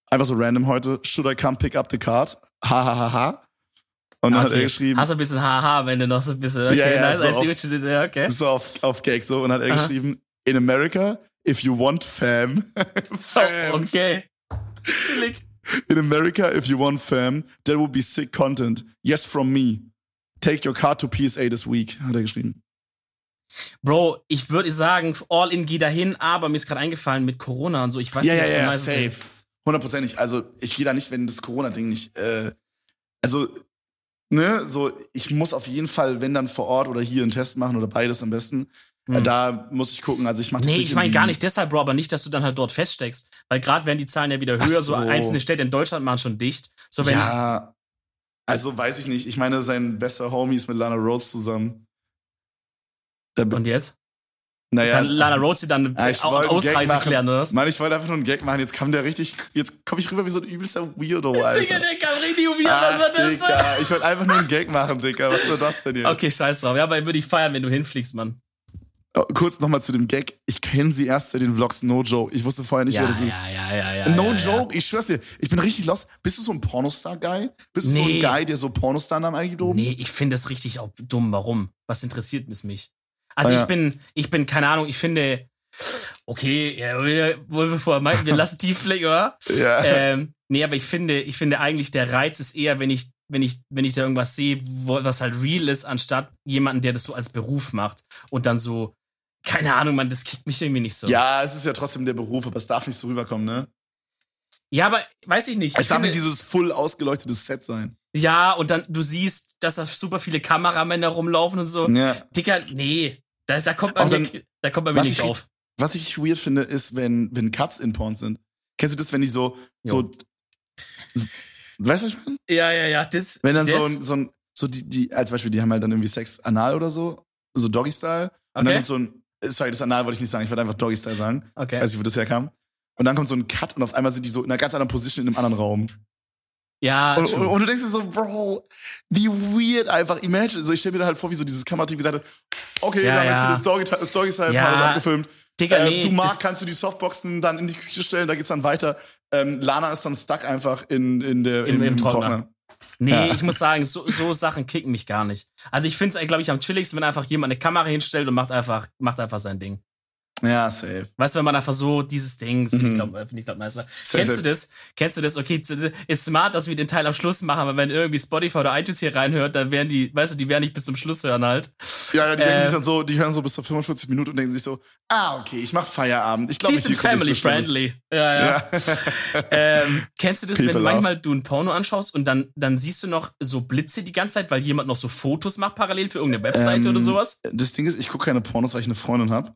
einfach so random heute, should I come pick up the card? Ha, ha, ha, ha. Und dann okay. hat er geschrieben. Hast du ein bisschen Haha, wenn du noch so ein bisschen, okay, ja, ja, nice, so I see auf, what you did there, okay. So auf, auf Gag so. Und hat er Aha. geschrieben, in America, if you want fam. fam. Oh, okay. Chillig. In America, if you want fam, there will be sick content. Yes, from me. Take your card to P S A this week, hat er geschrieben. Bro, ich würde sagen, all in geh dahin, aber mir ist gerade eingefallen mit Corona und so, ich weiß Ja, nicht, ja, ob so ja, nice safe. ist. Hundertprozentig. Also, ich gehe da nicht, wenn das Corona-Ding nicht, äh, also, ne, so, ich muss auf jeden Fall, wenn dann vor Ort oder hier einen Test machen oder beides am besten. Hm. Äh, da muss ich gucken. Also, ich mache das Nee, nicht ich meine irgendwie- gar nicht deshalb, Bro, aber nicht, dass du dann halt dort feststeckst. Weil gerade werden die Zahlen ja wieder Ach höher, so. so. einzelne Städte in Deutschland machen schon dicht. So, wenn, Ja, also, weiß ich nicht. Ich meine, sein bester Homie ist mit Lana Rose zusammen. Da, und jetzt? naja, Kann Lana Rose dann Ah, ich Au- wollte einen Gag Ausreise machen. klären, oder was? Mann, ich wollte einfach nur einen Gag machen. Jetzt kam der richtig, jetzt komme ich rüber wie so ein übelster Weirdo, Alter. Digga, der kam richtig um hier, Ach, was war das? Digga, ich wollte einfach nur einen Gag machen, Digga. Was ist das denn hier? Okay, scheiß drauf. Ja, aber würde ich feiern, wenn du hinfliegst, Mann. Oh, kurz nochmal zu dem Gag. Ich kenne sie erst seit den Vlogs No Joke. Ich wusste vorher nicht, Ja, wer das ist. ja, ja, ja, ja. No ja, Joke, ich schwör's dir. Ich bin richtig lost. Bist du so ein Pornostar-Guy? Bist du so Nee. ein Guy, der so Pornostar-Namen eingibt Ja. oben? Nee, ich finde das richtig auch dumm. Warum? Was interessiert es mich? Also Ah, ich ja. bin, ich bin, keine Ahnung, ich finde, okay, ja, wir, bevor meinten, wir lassen tief blicken, oder? Ja. ähm, nee, aber ich finde, ich finde eigentlich, der Reiz ist eher, wenn ich, wenn ich, wenn ich da irgendwas sehe, wo, was halt real ist, anstatt jemanden, der das so als Beruf macht und dann so, keine Ahnung, man, das kickt mich irgendwie nicht so. Ja, es ist ja trotzdem der Beruf, aber es darf nicht so rüberkommen, ne? Ja, aber weiß ich nicht. Es Ich darf finde, nicht dieses voll ausgeleuchtete Set sein. ja, und dann, du siehst, dass da super viele Kameramänner rumlaufen und so. Ja. Dicker, nee, da, da kommt bei Auch mir, dann- da kommt bei mir was nichts ich- auf. Was ich weird finde, ist, wenn, wenn Cuts in Porn sind. Kennst du das, wenn die so, so, weißt du, was ich meine? Ja, ja, ja, das. Wenn dann das, so ein, so ein, so die, die, als Beispiel, die haben halt dann irgendwie Sex anal oder so, so Doggy-Style. Und dann Okay. kommt so ein, sorry, das Anal wollte ich nicht sagen, ich wollte einfach Doggy-Style sagen. Okay. Weiß nicht, wo das herkam. Und dann kommt so ein Cut und auf einmal sind die so in einer ganz anderen Position in einem anderen Raum. Ja, Und, und, true. und du denkst dir so, Bro, wie weird einfach. Imagine, so ich stell mir da halt vor, wie so dieses Kamerateam gesagt hat, okay, Ja, wir haben ja. jetzt hier das Doggy- das Doggy-Style Ja. mal das abgefilmt. Digga, Äh, nee. du magst, das, kannst du die Softboxen dann in die Küche stellen, da geht's dann weiter. Ähm, Lana ist dann stuck einfach in, in der, Im- im, im im Trockner. Trockner. nee, Ja. ich muss sagen, so, so Sachen kicken mich gar nicht. Also ich finde es, glaube ich, am chilligsten, wenn einfach jemand eine Kamera hinstellt und macht einfach, macht einfach sein Ding. Ja, safe. Weißt du, wenn man einfach so dieses Ding, finde Mhm. ich glaube find ich glaub, nicer. Safe, Kennst safe. du das? Kennst du das? Okay, z- ist smart, dass wir den Teil am Schluss machen, aber wenn irgendwie Spotify oder iTunes hier reinhört, dann werden die, weißt du, die werden nicht bis zum Schluss hören halt. Ja, ja, die Äh, denken sich dann so, die hören so bis zu fünfundvierzig Minuten und denken sich so, ah, okay, ich mach Feierabend. Ich glaube, Die sind family friendly. Ja, ja. Ja. Ähm, kennst du das, People wenn love. manchmal du ein Porno anschaust und dann, dann siehst du noch so Blitze die ganze Zeit, weil jemand noch so Fotos macht parallel für irgendeine Webseite Ähm, oder sowas? Das Ding ist, ich gucke keine Pornos, weil ich eine Freundin habe.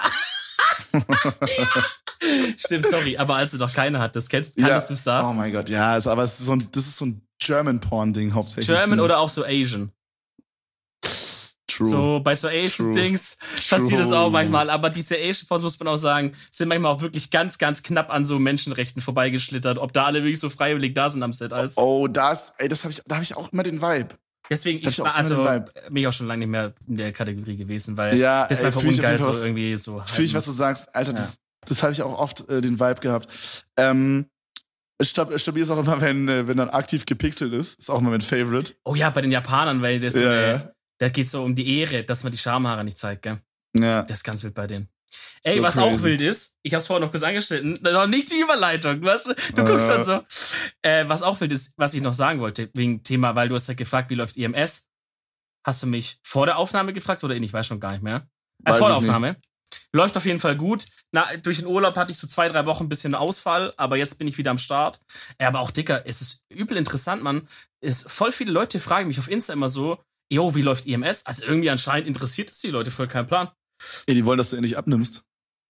Stimmt, sorry, aber als du doch keine hattest, kennst, kanntest du es da? Oh mein Gott, ja, ist, aber es ist so ein, das ist so ein German-Porn-Ding hauptsächlich. German finde oder auch so Asian? ich. True. So, bei so True. Asian-Dings passiert das True. auch manchmal, aber diese Asian-Porns, muss man auch sagen, sind manchmal auch wirklich ganz, ganz knapp an so Menschenrechten vorbeigeschlittert, ob da alle wirklich so freiwillig da sind am Set als. Oh, da ist, ey, das habe ich, da habe ich auch immer den Vibe. Deswegen, Das ich ist war auch also, immer der bin ich auch schon lange nicht mehr in der Kategorie gewesen, weil Ja, das ey, war einfach fühl ich auf ungeil, jeden Fall so was- irgendwie so. Fühl ich, was du sagst. Alter, das, das habe ich auch oft äh, den Vibe gehabt. Ähm, stab, stabil ist auch immer, wenn, äh, wenn dann aktiv gepixelt ist. Ist auch immer mein Favorite. Oh ja, bei den Japanern, weil das so Ja, eine, ja. da geht's so um die Ehre, dass man die Schamhaare nicht zeigt, gell? Ja. Das ist ganz wild bei denen. Ey, So was crazy. auch wild ist, ich hab's vorher noch kurz angeschnitten, noch nicht die Überleitung, weißt du? Du guckst Äh. schon so. Äh, was auch wild ist, was ich noch sagen wollte, wegen Thema, weil du hast ja gefragt, wie läuft I M S? Hast du mich vor der Aufnahme gefragt oder ich weiß schon gar nicht mehr? Äh, Weiß vor der ich Aufnahme. Läuft auf jeden Fall gut. Na, durch den Urlaub hatte ich so zwei, drei Wochen ein bisschen Ausfall, aber jetzt bin ich wieder am Start. Äh, aber auch dicker, es ist übel interessant, Mann. Ist, voll viele Leute fragen mich auf Insta immer so, yo, wie läuft I M S? Also irgendwie anscheinend interessiert es die Leute voll, kein Plan. Ey, die wollen, dass du endlich abnimmst.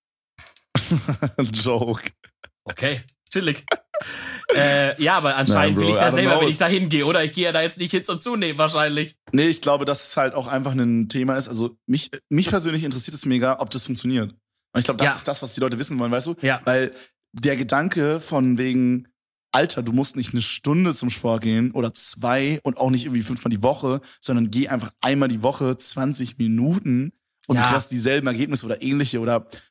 Joke. Okay, chillig. äh, ja, aber anscheinend Nein, will Bro, ich ja I don't selber, know. wenn ich da hingehe, oder? Ich gehe ja da jetzt nicht hin zum Zunehmen, wahrscheinlich. Nee, ich glaube, dass es halt auch einfach ein Thema ist. Also mich, mich persönlich interessiert es mega, ob das funktioniert. Und ich glaube, das Ja. ist das, was die Leute wissen wollen, weißt du? Ja. Weil der Gedanke von wegen, Alter, du musst nicht eine Stunde zum Sport gehen oder zwei und auch nicht irgendwie fünfmal die Woche, sondern geh einfach einmal die Woche zwanzig Minuten und Ja. du hast dieselben Ergebnisse oder ähnliche oder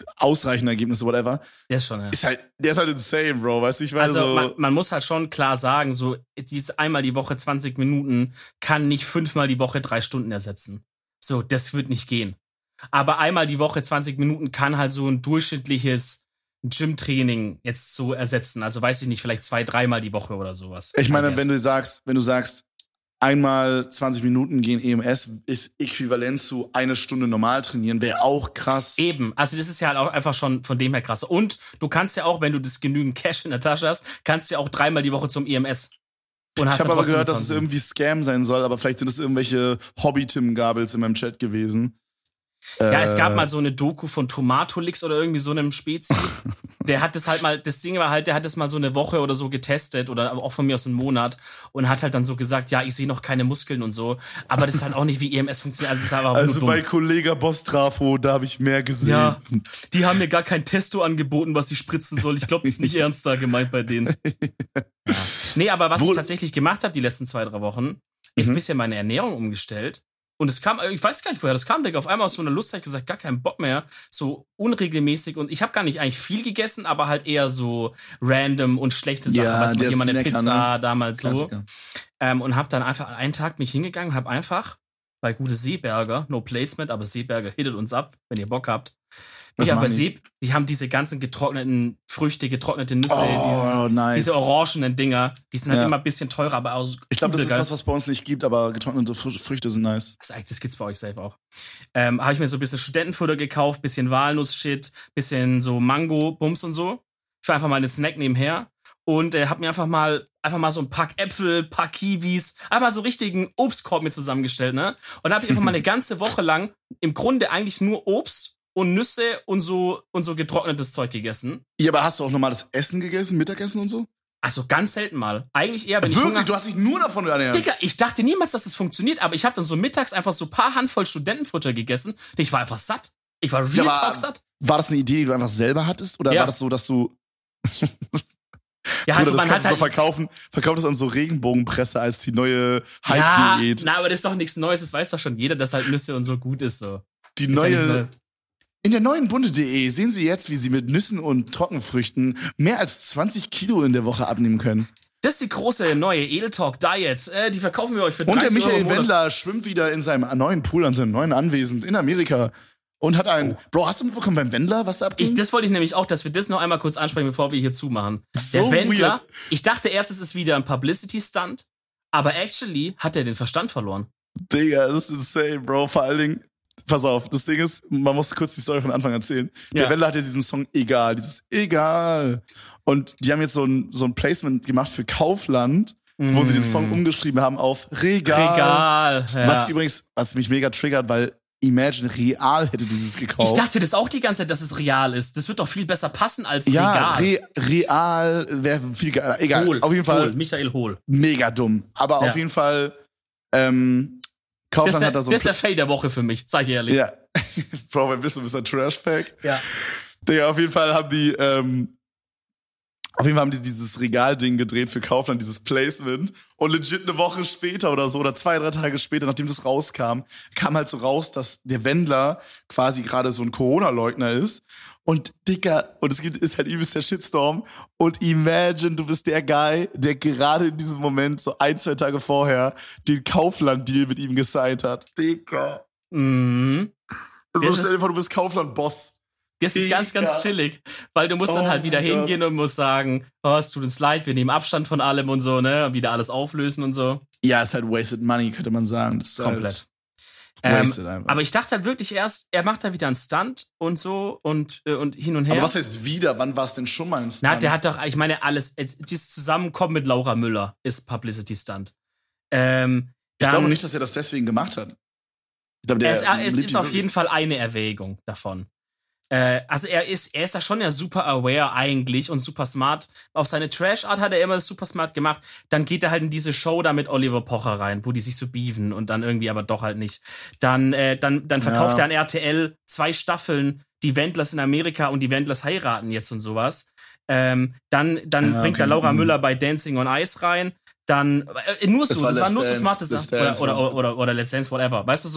ausreichende Ergebnisse, whatever. Der ist schon, ja. Ist halt, der ist halt insane, Bro, weißt du, ich meine Also so... man, man muss halt schon klar sagen, so dieses einmal die Woche zwanzig Minuten kann nicht fünfmal die Woche drei Stunden ersetzen. So, das wird nicht gehen. Aber einmal die Woche zwanzig Minuten kann halt so ein durchschnittliches Gym-Training jetzt so ersetzen. Also weiß ich nicht, vielleicht zwei, dreimal die Woche oder sowas. Ich meine, wenn du sagst, wenn du sagst, einmal zwanzig Minuten gehen E M S ist äquivalent zu eine Stunde normal trainieren, wäre auch krass. Eben, also das ist ja halt auch einfach schon von dem her krass. Und du kannst ja auch, wenn du das genügend Cash in der Tasche hast, kannst du ja auch dreimal die Woche zum E M S. Und hast ich habe aber gehört, dass es irgendwie Scam sein soll, aber vielleicht sind es irgendwelche Hobby-Tim-Gabels in meinem Chat gewesen. Ja, äh, es gab mal so eine Doku von Tomatolix oder irgendwie so einem Spezi. Der hat das halt mal, das Ding war halt, der hat das mal so eine Woche oder so getestet oder auch von mir aus einen Monat und hat halt dann so gesagt, ja, ich sehe noch keine Muskeln und so. Aber das ist halt auch nicht wie E M S funktioniert. Also, das ist einfach also nur bei dumm. Kollega Bostrafo, da habe ich mehr gesehen. Ja, die haben mir gar kein Testo angeboten, was ich spritzen soll. Ich glaube, das ist nicht ernst da gemeint bei denen. Ja. Nee, aber was Wo- ich tatsächlich gemacht habe die letzten zwei, drei Wochen, ist ein Mhm. bisschen meine Ernährung umgestellt. Und es kam, ich weiß gar nicht, woher das kam, Digga. Auf einmal aus so einer Lust habe ich gesagt, gar keinen Bock mehr. So unregelmäßig. Und ich habe gar nicht eigentlich viel gegessen, aber halt eher so random und schlechte Sachen. Ja, Weißt du, der jemand eine Snacker, Pizza ne? damals so. Klassiker. Ähm, und habe dann einfach einen Tag mich hingegangen und habe einfach bei gute Seeberger, no placement, aber Seeberger hittet uns ab, wenn ihr Bock habt. Was Ja, bei machen die? See, die haben diese ganzen getrockneten Früchte, getrocknete Nüsse, Oh, dieses, nice. diese orangenen Dinger. Die sind halt Ja. immer ein bisschen teurer, aber auch Ich glaube, das ist geil. was, was bei uns nicht gibt, aber getrocknete Fr- Früchte sind nice. Das, das gibt's bei euch safe auch. Ähm, habe ich mir so ein bisschen Studentenfutter gekauft, bisschen Walnuss-Shit, bisschen so Mango-Bums und so. Für einfach mal einen Snack nebenher. Und äh, hab mir einfach mal einfach mal so ein Pack Äpfel, Pack Kiwis, einfach so richtigen Obstkorb mir zusammengestellt, ne? Und da habe ich einfach mal eine ganze Woche lang im Grunde eigentlich nur Obst und Nüsse und so und so getrocknetes Zeug gegessen. Ja, aber hast du auch normales Essen gegessen, Mittagessen und so? Also ganz selten mal. Eigentlich eher, wenn ich Wirklich? Hunger... Du hast dich nur davon ernährt? Digga, ich dachte niemals, dass das funktioniert, aber ich habe dann so mittags einfach so ein paar Handvoll Studentenfutter gegessen. Ich war einfach satt. Ich war real Ja, aber talk satt. War das eine Idee, die du einfach selber hattest? Oder Ja. war das so, dass du... Ja, Bruder, also das man kannst hat du so halt... verkaufen, verkauft das an so Regenbogenpresse als die neue Ja, Hype-Diät. na, aber das ist doch nichts Neues. Das weiß doch schon jeder, dass halt Nüsse und so gut ist. So. die Ist ja nichts neue... Neues. In der neuen Bunde punkt de sehen Sie jetzt, wie Sie mit Nüssen und Trockenfrüchten mehr als zwanzig Kilo in der Woche abnehmen können. Das ist die große neue Edeltalk Diet. Äh, die verkaufen wir euch für Und der dreißig Euro Michael im Monat. Wendler schwimmt wieder in seinem neuen Pool an seinem neuen Anwesen in Amerika und hat ein... Bro, hast du mitbekommen beim Wendler, was da abging? Ich, das wollte ich nämlich auch, dass wir das noch einmal kurz ansprechen, bevor wir hier zumachen. So Der Wendler, weird. ich dachte erst, es ist wieder ein Publicity-Stunt, aber actually hat er den Verstand verloren. Digga, das ist insane, Bro. Vor allen Dingen, pass auf, das Ding ist, man muss kurz die Story von Anfang erzählen. Der Ja. Wendler hat ja diesen Song Egal, dieses Egal. Und die haben jetzt so ein, so ein Placement gemacht für Kaufland, wo sie den Song umgeschrieben haben auf Regal. Regal. Ja. Was übrigens, was mich mega triggert, weil Imagine Real hätte dieses gekauft. Ich dachte das auch die ganze Zeit, dass es real ist. Das wird doch viel besser passen als ja, Regal. Re Real wäre viel geiler. Egal, Hohl, auf jeden Fall Hohl, Michael Hohl. mega dumm. Aber Ja. auf jeden Fall, ähm, Das Kaufland ist, der, hat da so das ist der Fail der Woche für mich, sag ich ehrlich. Ja. Bro, wer bist du, bist ein Trash-Pack? Ja. Digga, auf jeden Fall haben die, ähm, auf jeden Fall haben die dieses Regalding gedreht für Kaufland, dieses Placement. Und legit eine Woche später oder so, oder zwei, drei Tage später, nachdem das rauskam, kam halt so raus, dass der Wendler quasi gerade so ein Corona-Leugner ist. Und Dicker, und es gibt, ist halt übelst der Shitstorm. Und imagine, du bist der Guy, der gerade in diesem Moment, so ein, zwei Tage vorher, den Kaufland-Deal mit ihm gesigned hat. Dicker. Mhm. Also Das stell dir ist- vor, du bist Kaufland-Boss. Das ist ganz, ganz Digga. chillig. Weil du musst dann Oh halt wieder mein hingehen und musst sagen, oh, es tut uns leid, wir nehmen Abstand von allem und so, ne? Und wieder alles auflösen und so. Ja, ist halt wasted money, könnte man sagen. Das ist Komplett. Halt Ähm, wasted einfach. aber ich dachte halt wirklich erst, er macht da wieder einen Stunt und so und, äh, und hin und her. Aber was heißt wieder? Wann war es denn schon mal ein Stunt? Na, der hat doch, ich meine, alles, äh, dieses Zusammenkommen mit Laura Müller ist Publicity-Stunt. Ähm, ich dann- glaube nicht, dass er das deswegen gemacht hat. Ich glaube, der Es, äh, es liebt ist ihn auf wirklich. jeden Fall eine Erwägung davon. Äh, also er ist, er ist da schon ja super aware eigentlich und super smart. Auf seine Trash-Art hat er immer das super smart gemacht. Dann geht er halt in diese Show da mit Oliver Pocher rein, wo die sich so beefen und dann irgendwie aber doch halt nicht. Dann, äh, dann, dann verkauft Ja. er an R T L zwei Staffeln, die Wendlers in Amerika und die Wendlers heiraten jetzt und sowas. Ähm, dann dann Ja, bringt okay. er Laura Mhm. Müller bei Dancing on Ice rein. Dann, äh, nur so, Das das, war war Let's nur so Dance. smarte Let's Sachen. Oder, Dance oder, war das. oder, oder, oder Let's Dance, whatever. Weißt du so?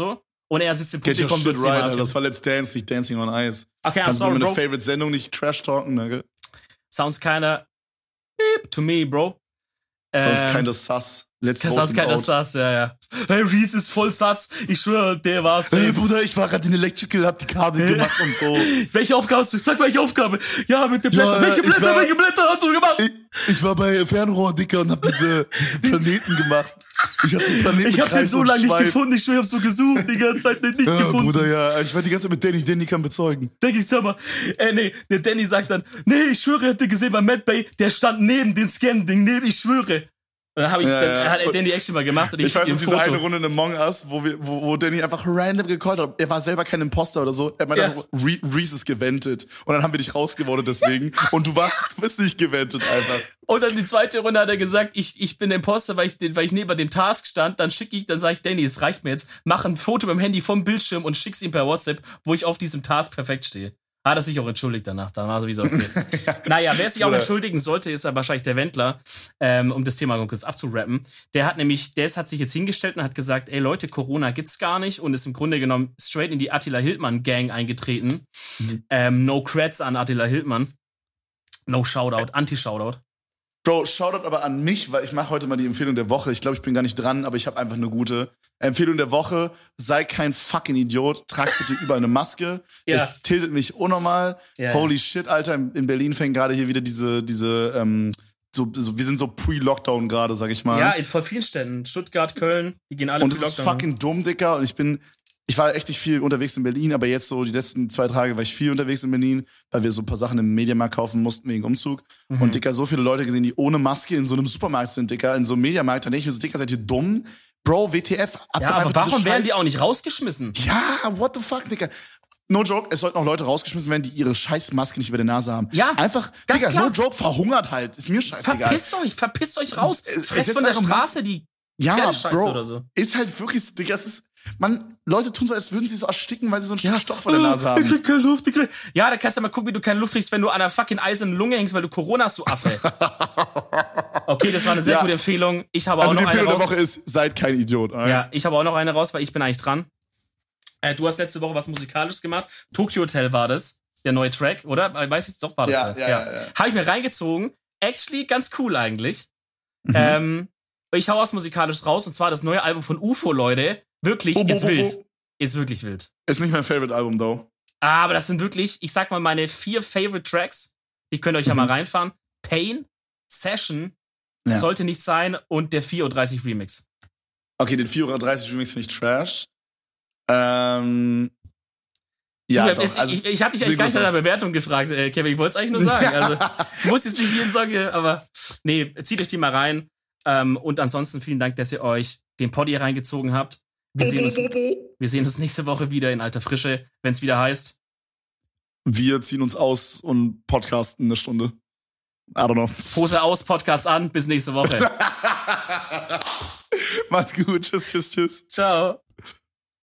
Und er sitzt im Get your Publikum. shit right, Alter. Das war Let's Dance, nicht Dancing on Ice. Okay, I'm Kannst sorry, du meine bro. Favorite Sendung nicht trash talken, ne? Sounds kinda beep to me, bro. Sounds Ähm, kinda sus. Let's go. Sounds kinda sus, ja, ja. Hey, Reese ist voll sus. Ich schwöre, der war's. Hey, Bruder, ich war gerade in Electrical, hab die Kabel gemacht und so. Welche Aufgabe hast du? Sag welche Aufgabe. Ja, mit den Blättern. Ja, welche ich Blätter, war- welche Blätter hast du gemacht? Ich, ich war bei Fernrohr, Dicker, und hab diese, diese Planeten gemacht. Ich hab den Planeten Ich hab den Kreis so und lange nicht Schweif. gefunden. Ich schwöre, ich hab so gesucht, die ganze Zeit nicht Ja, gefunden. Bruder, ja. Ich war die ganze Zeit mit Danny. Danny kann bezeugen. Denke ich, sag mal, äh, nee, der Danny sagt dann, nee, ich schwöre, er hätte gesehen bei Matt Bay, der stand neben den Scan-Ding, neben, ich schwöre. Und dann, hab ich, Ja, dann ja. hat er Danny Action mal gemacht und ich, Ich weiß im noch, diese Foto. eine Runde in Among Us, wo, wir, wo, wo Danny einfach random gecallt hat. Er war selber kein Imposter oder so. Er meinte Ja. einfach, Re Reese ist gewendet. Und dann haben wir dich rausgewonnen deswegen. Und du warst, du bist nicht gewendet einfach. Und dann die zweite Runde hat er gesagt, ich, ich bin Imposter, weil ich, den- weil ich neben dem Task stand. Dann schicke ich, dann sage ich, Danny, es reicht mir jetzt. Mach ein Foto mit dem Handy vom Bildschirm und schick's ihm per WhatsApp, wo ich auf diesem Task perfekt stehe. Hat er sich auch entschuldigt danach. Dann war sowieso okay. Naja, wer sich auch Oder- entschuldigen sollte, ist ja wahrscheinlich der Wendler, ähm, um das Thema mal kurz abzurappen. Der hat nämlich, der ist, hat sich jetzt hingestellt und hat gesagt, ey Leute, Corona gibt's gar nicht und ist im Grunde genommen straight in die Attila Hildmann Gang eingetreten. Mhm. Ähm, no creds an Attila Hildmann. No Shoutout, Anti-Shoutout. Bro, Shoutout aber an mich, weil ich mache heute mal die Empfehlung der Woche. Ich glaube, ich bin gar nicht dran, aber ich habe einfach eine gute Empfehlung der Woche. Sei kein fucking Idiot. Trag bitte überall eine Maske. Ja. Es tiltet mich unnormal. Ja, Holy ja. shit, Alter. In Berlin fängt gerade hier wieder diese, diese, ähm, so, so, wir sind so pre-Lockdown gerade, sag ich mal. Ja, in voll vielen Städten. Stuttgart, Köln, die gehen alle Und in es ist Lockdown. fucking dumm, Dicker. Und ich bin, ich war echt nicht viel unterwegs in Berlin, aber jetzt so die letzten zwei Tage war ich viel unterwegs in Berlin, weil wir so ein paar Sachen im Mediamarkt kaufen mussten wegen Umzug. Mhm. Und Dicker, so viele Leute gesehen, die ohne Maske in so einem Supermarkt sind, Dicker, in so einem Mediamarkt. Da denke ich mir so, Dicker, seid ihr dumm? Bro, W T F, ab Ja, doch aber einfach diese warum werden Scheiß- die auch nicht rausgeschmissen? Ja, what the fuck, Dicker. No joke, es sollten auch Leute rausgeschmissen werden, die ihre scheiß Maske nicht über der Nase haben. Ja, Einfach, ganz Digga, klar. no joke, verhungert halt. Ist mir scheißegal. Verpisst euch, verpisst euch raus. Es- es- es Fresst ist von der einfach Straße die Ja, Pferdescheiße Bro, oder so. ist halt wirklich, Digga, es ist, man, Leute tun so, als würden sie so ersticken, weil sie so einen Stück Stoff vor der Nase Ich haben. krieg keine Luft, ich krieg... Ja, da kannst du mal gucken, wie du keine Luft kriegst, wenn du an einer fucking eisernen Lunge hängst, weil du Corona hast, du Affe. Okay, das war eine sehr Ja. gute Empfehlung. Ich habe Also auch die noch eine Empfehlung der raus. Woche ist, seid kein Idiot. alright? Ja, ich habe auch noch eine raus, weil ich bin eigentlich dran. Äh, du hast letzte Woche was Musikalisches gemacht. Tokyo Hotel war das. Der neue Track, oder? Weiß ich doch, war das Ja, ja, ja, ja. Habe ich mir reingezogen. Actually, ganz cool eigentlich. Mhm. Ähm, ich hau was Musikalisches raus, und zwar das neue Album von U F O, Leute. Wirklich, Bo, bo, ist bo, wild. bo. Ist wirklich wild. Ist nicht mein Favorite Album, though. Aber das sind wirklich, ich sag mal, meine vier Favorite Tracks. Die könnt ihr euch ja Mhm. mal reinfahren. Pain, Session, Ja. Sollte nicht sein und der vier Uhr dreißig Remix. Okay, den vier Uhr dreißig Remix finde ich trash. Ähm, ja, ich doch, es, also, ich, ich habe dich sieht eigentlich gar nicht gut nach der aus. Bewertung gefragt, äh, Kevin. Ich wollte es eigentlich nur sagen. Also, ich muss jetzt nicht jeden Song, hier, aber nee, zieht euch die mal rein. Ähm, und ansonsten vielen Dank, dass ihr euch den Poddy reingezogen habt. Wir sehen, uns, wir sehen uns nächste Woche wieder in alter Frische, wenn es wieder heißt. Wir ziehen uns aus und podcasten eine Stunde. I don't know. Hose aus, Podcast an. Bis nächste Woche. Macht's gut. Tschüss, tschüss, tschüss. Ciao.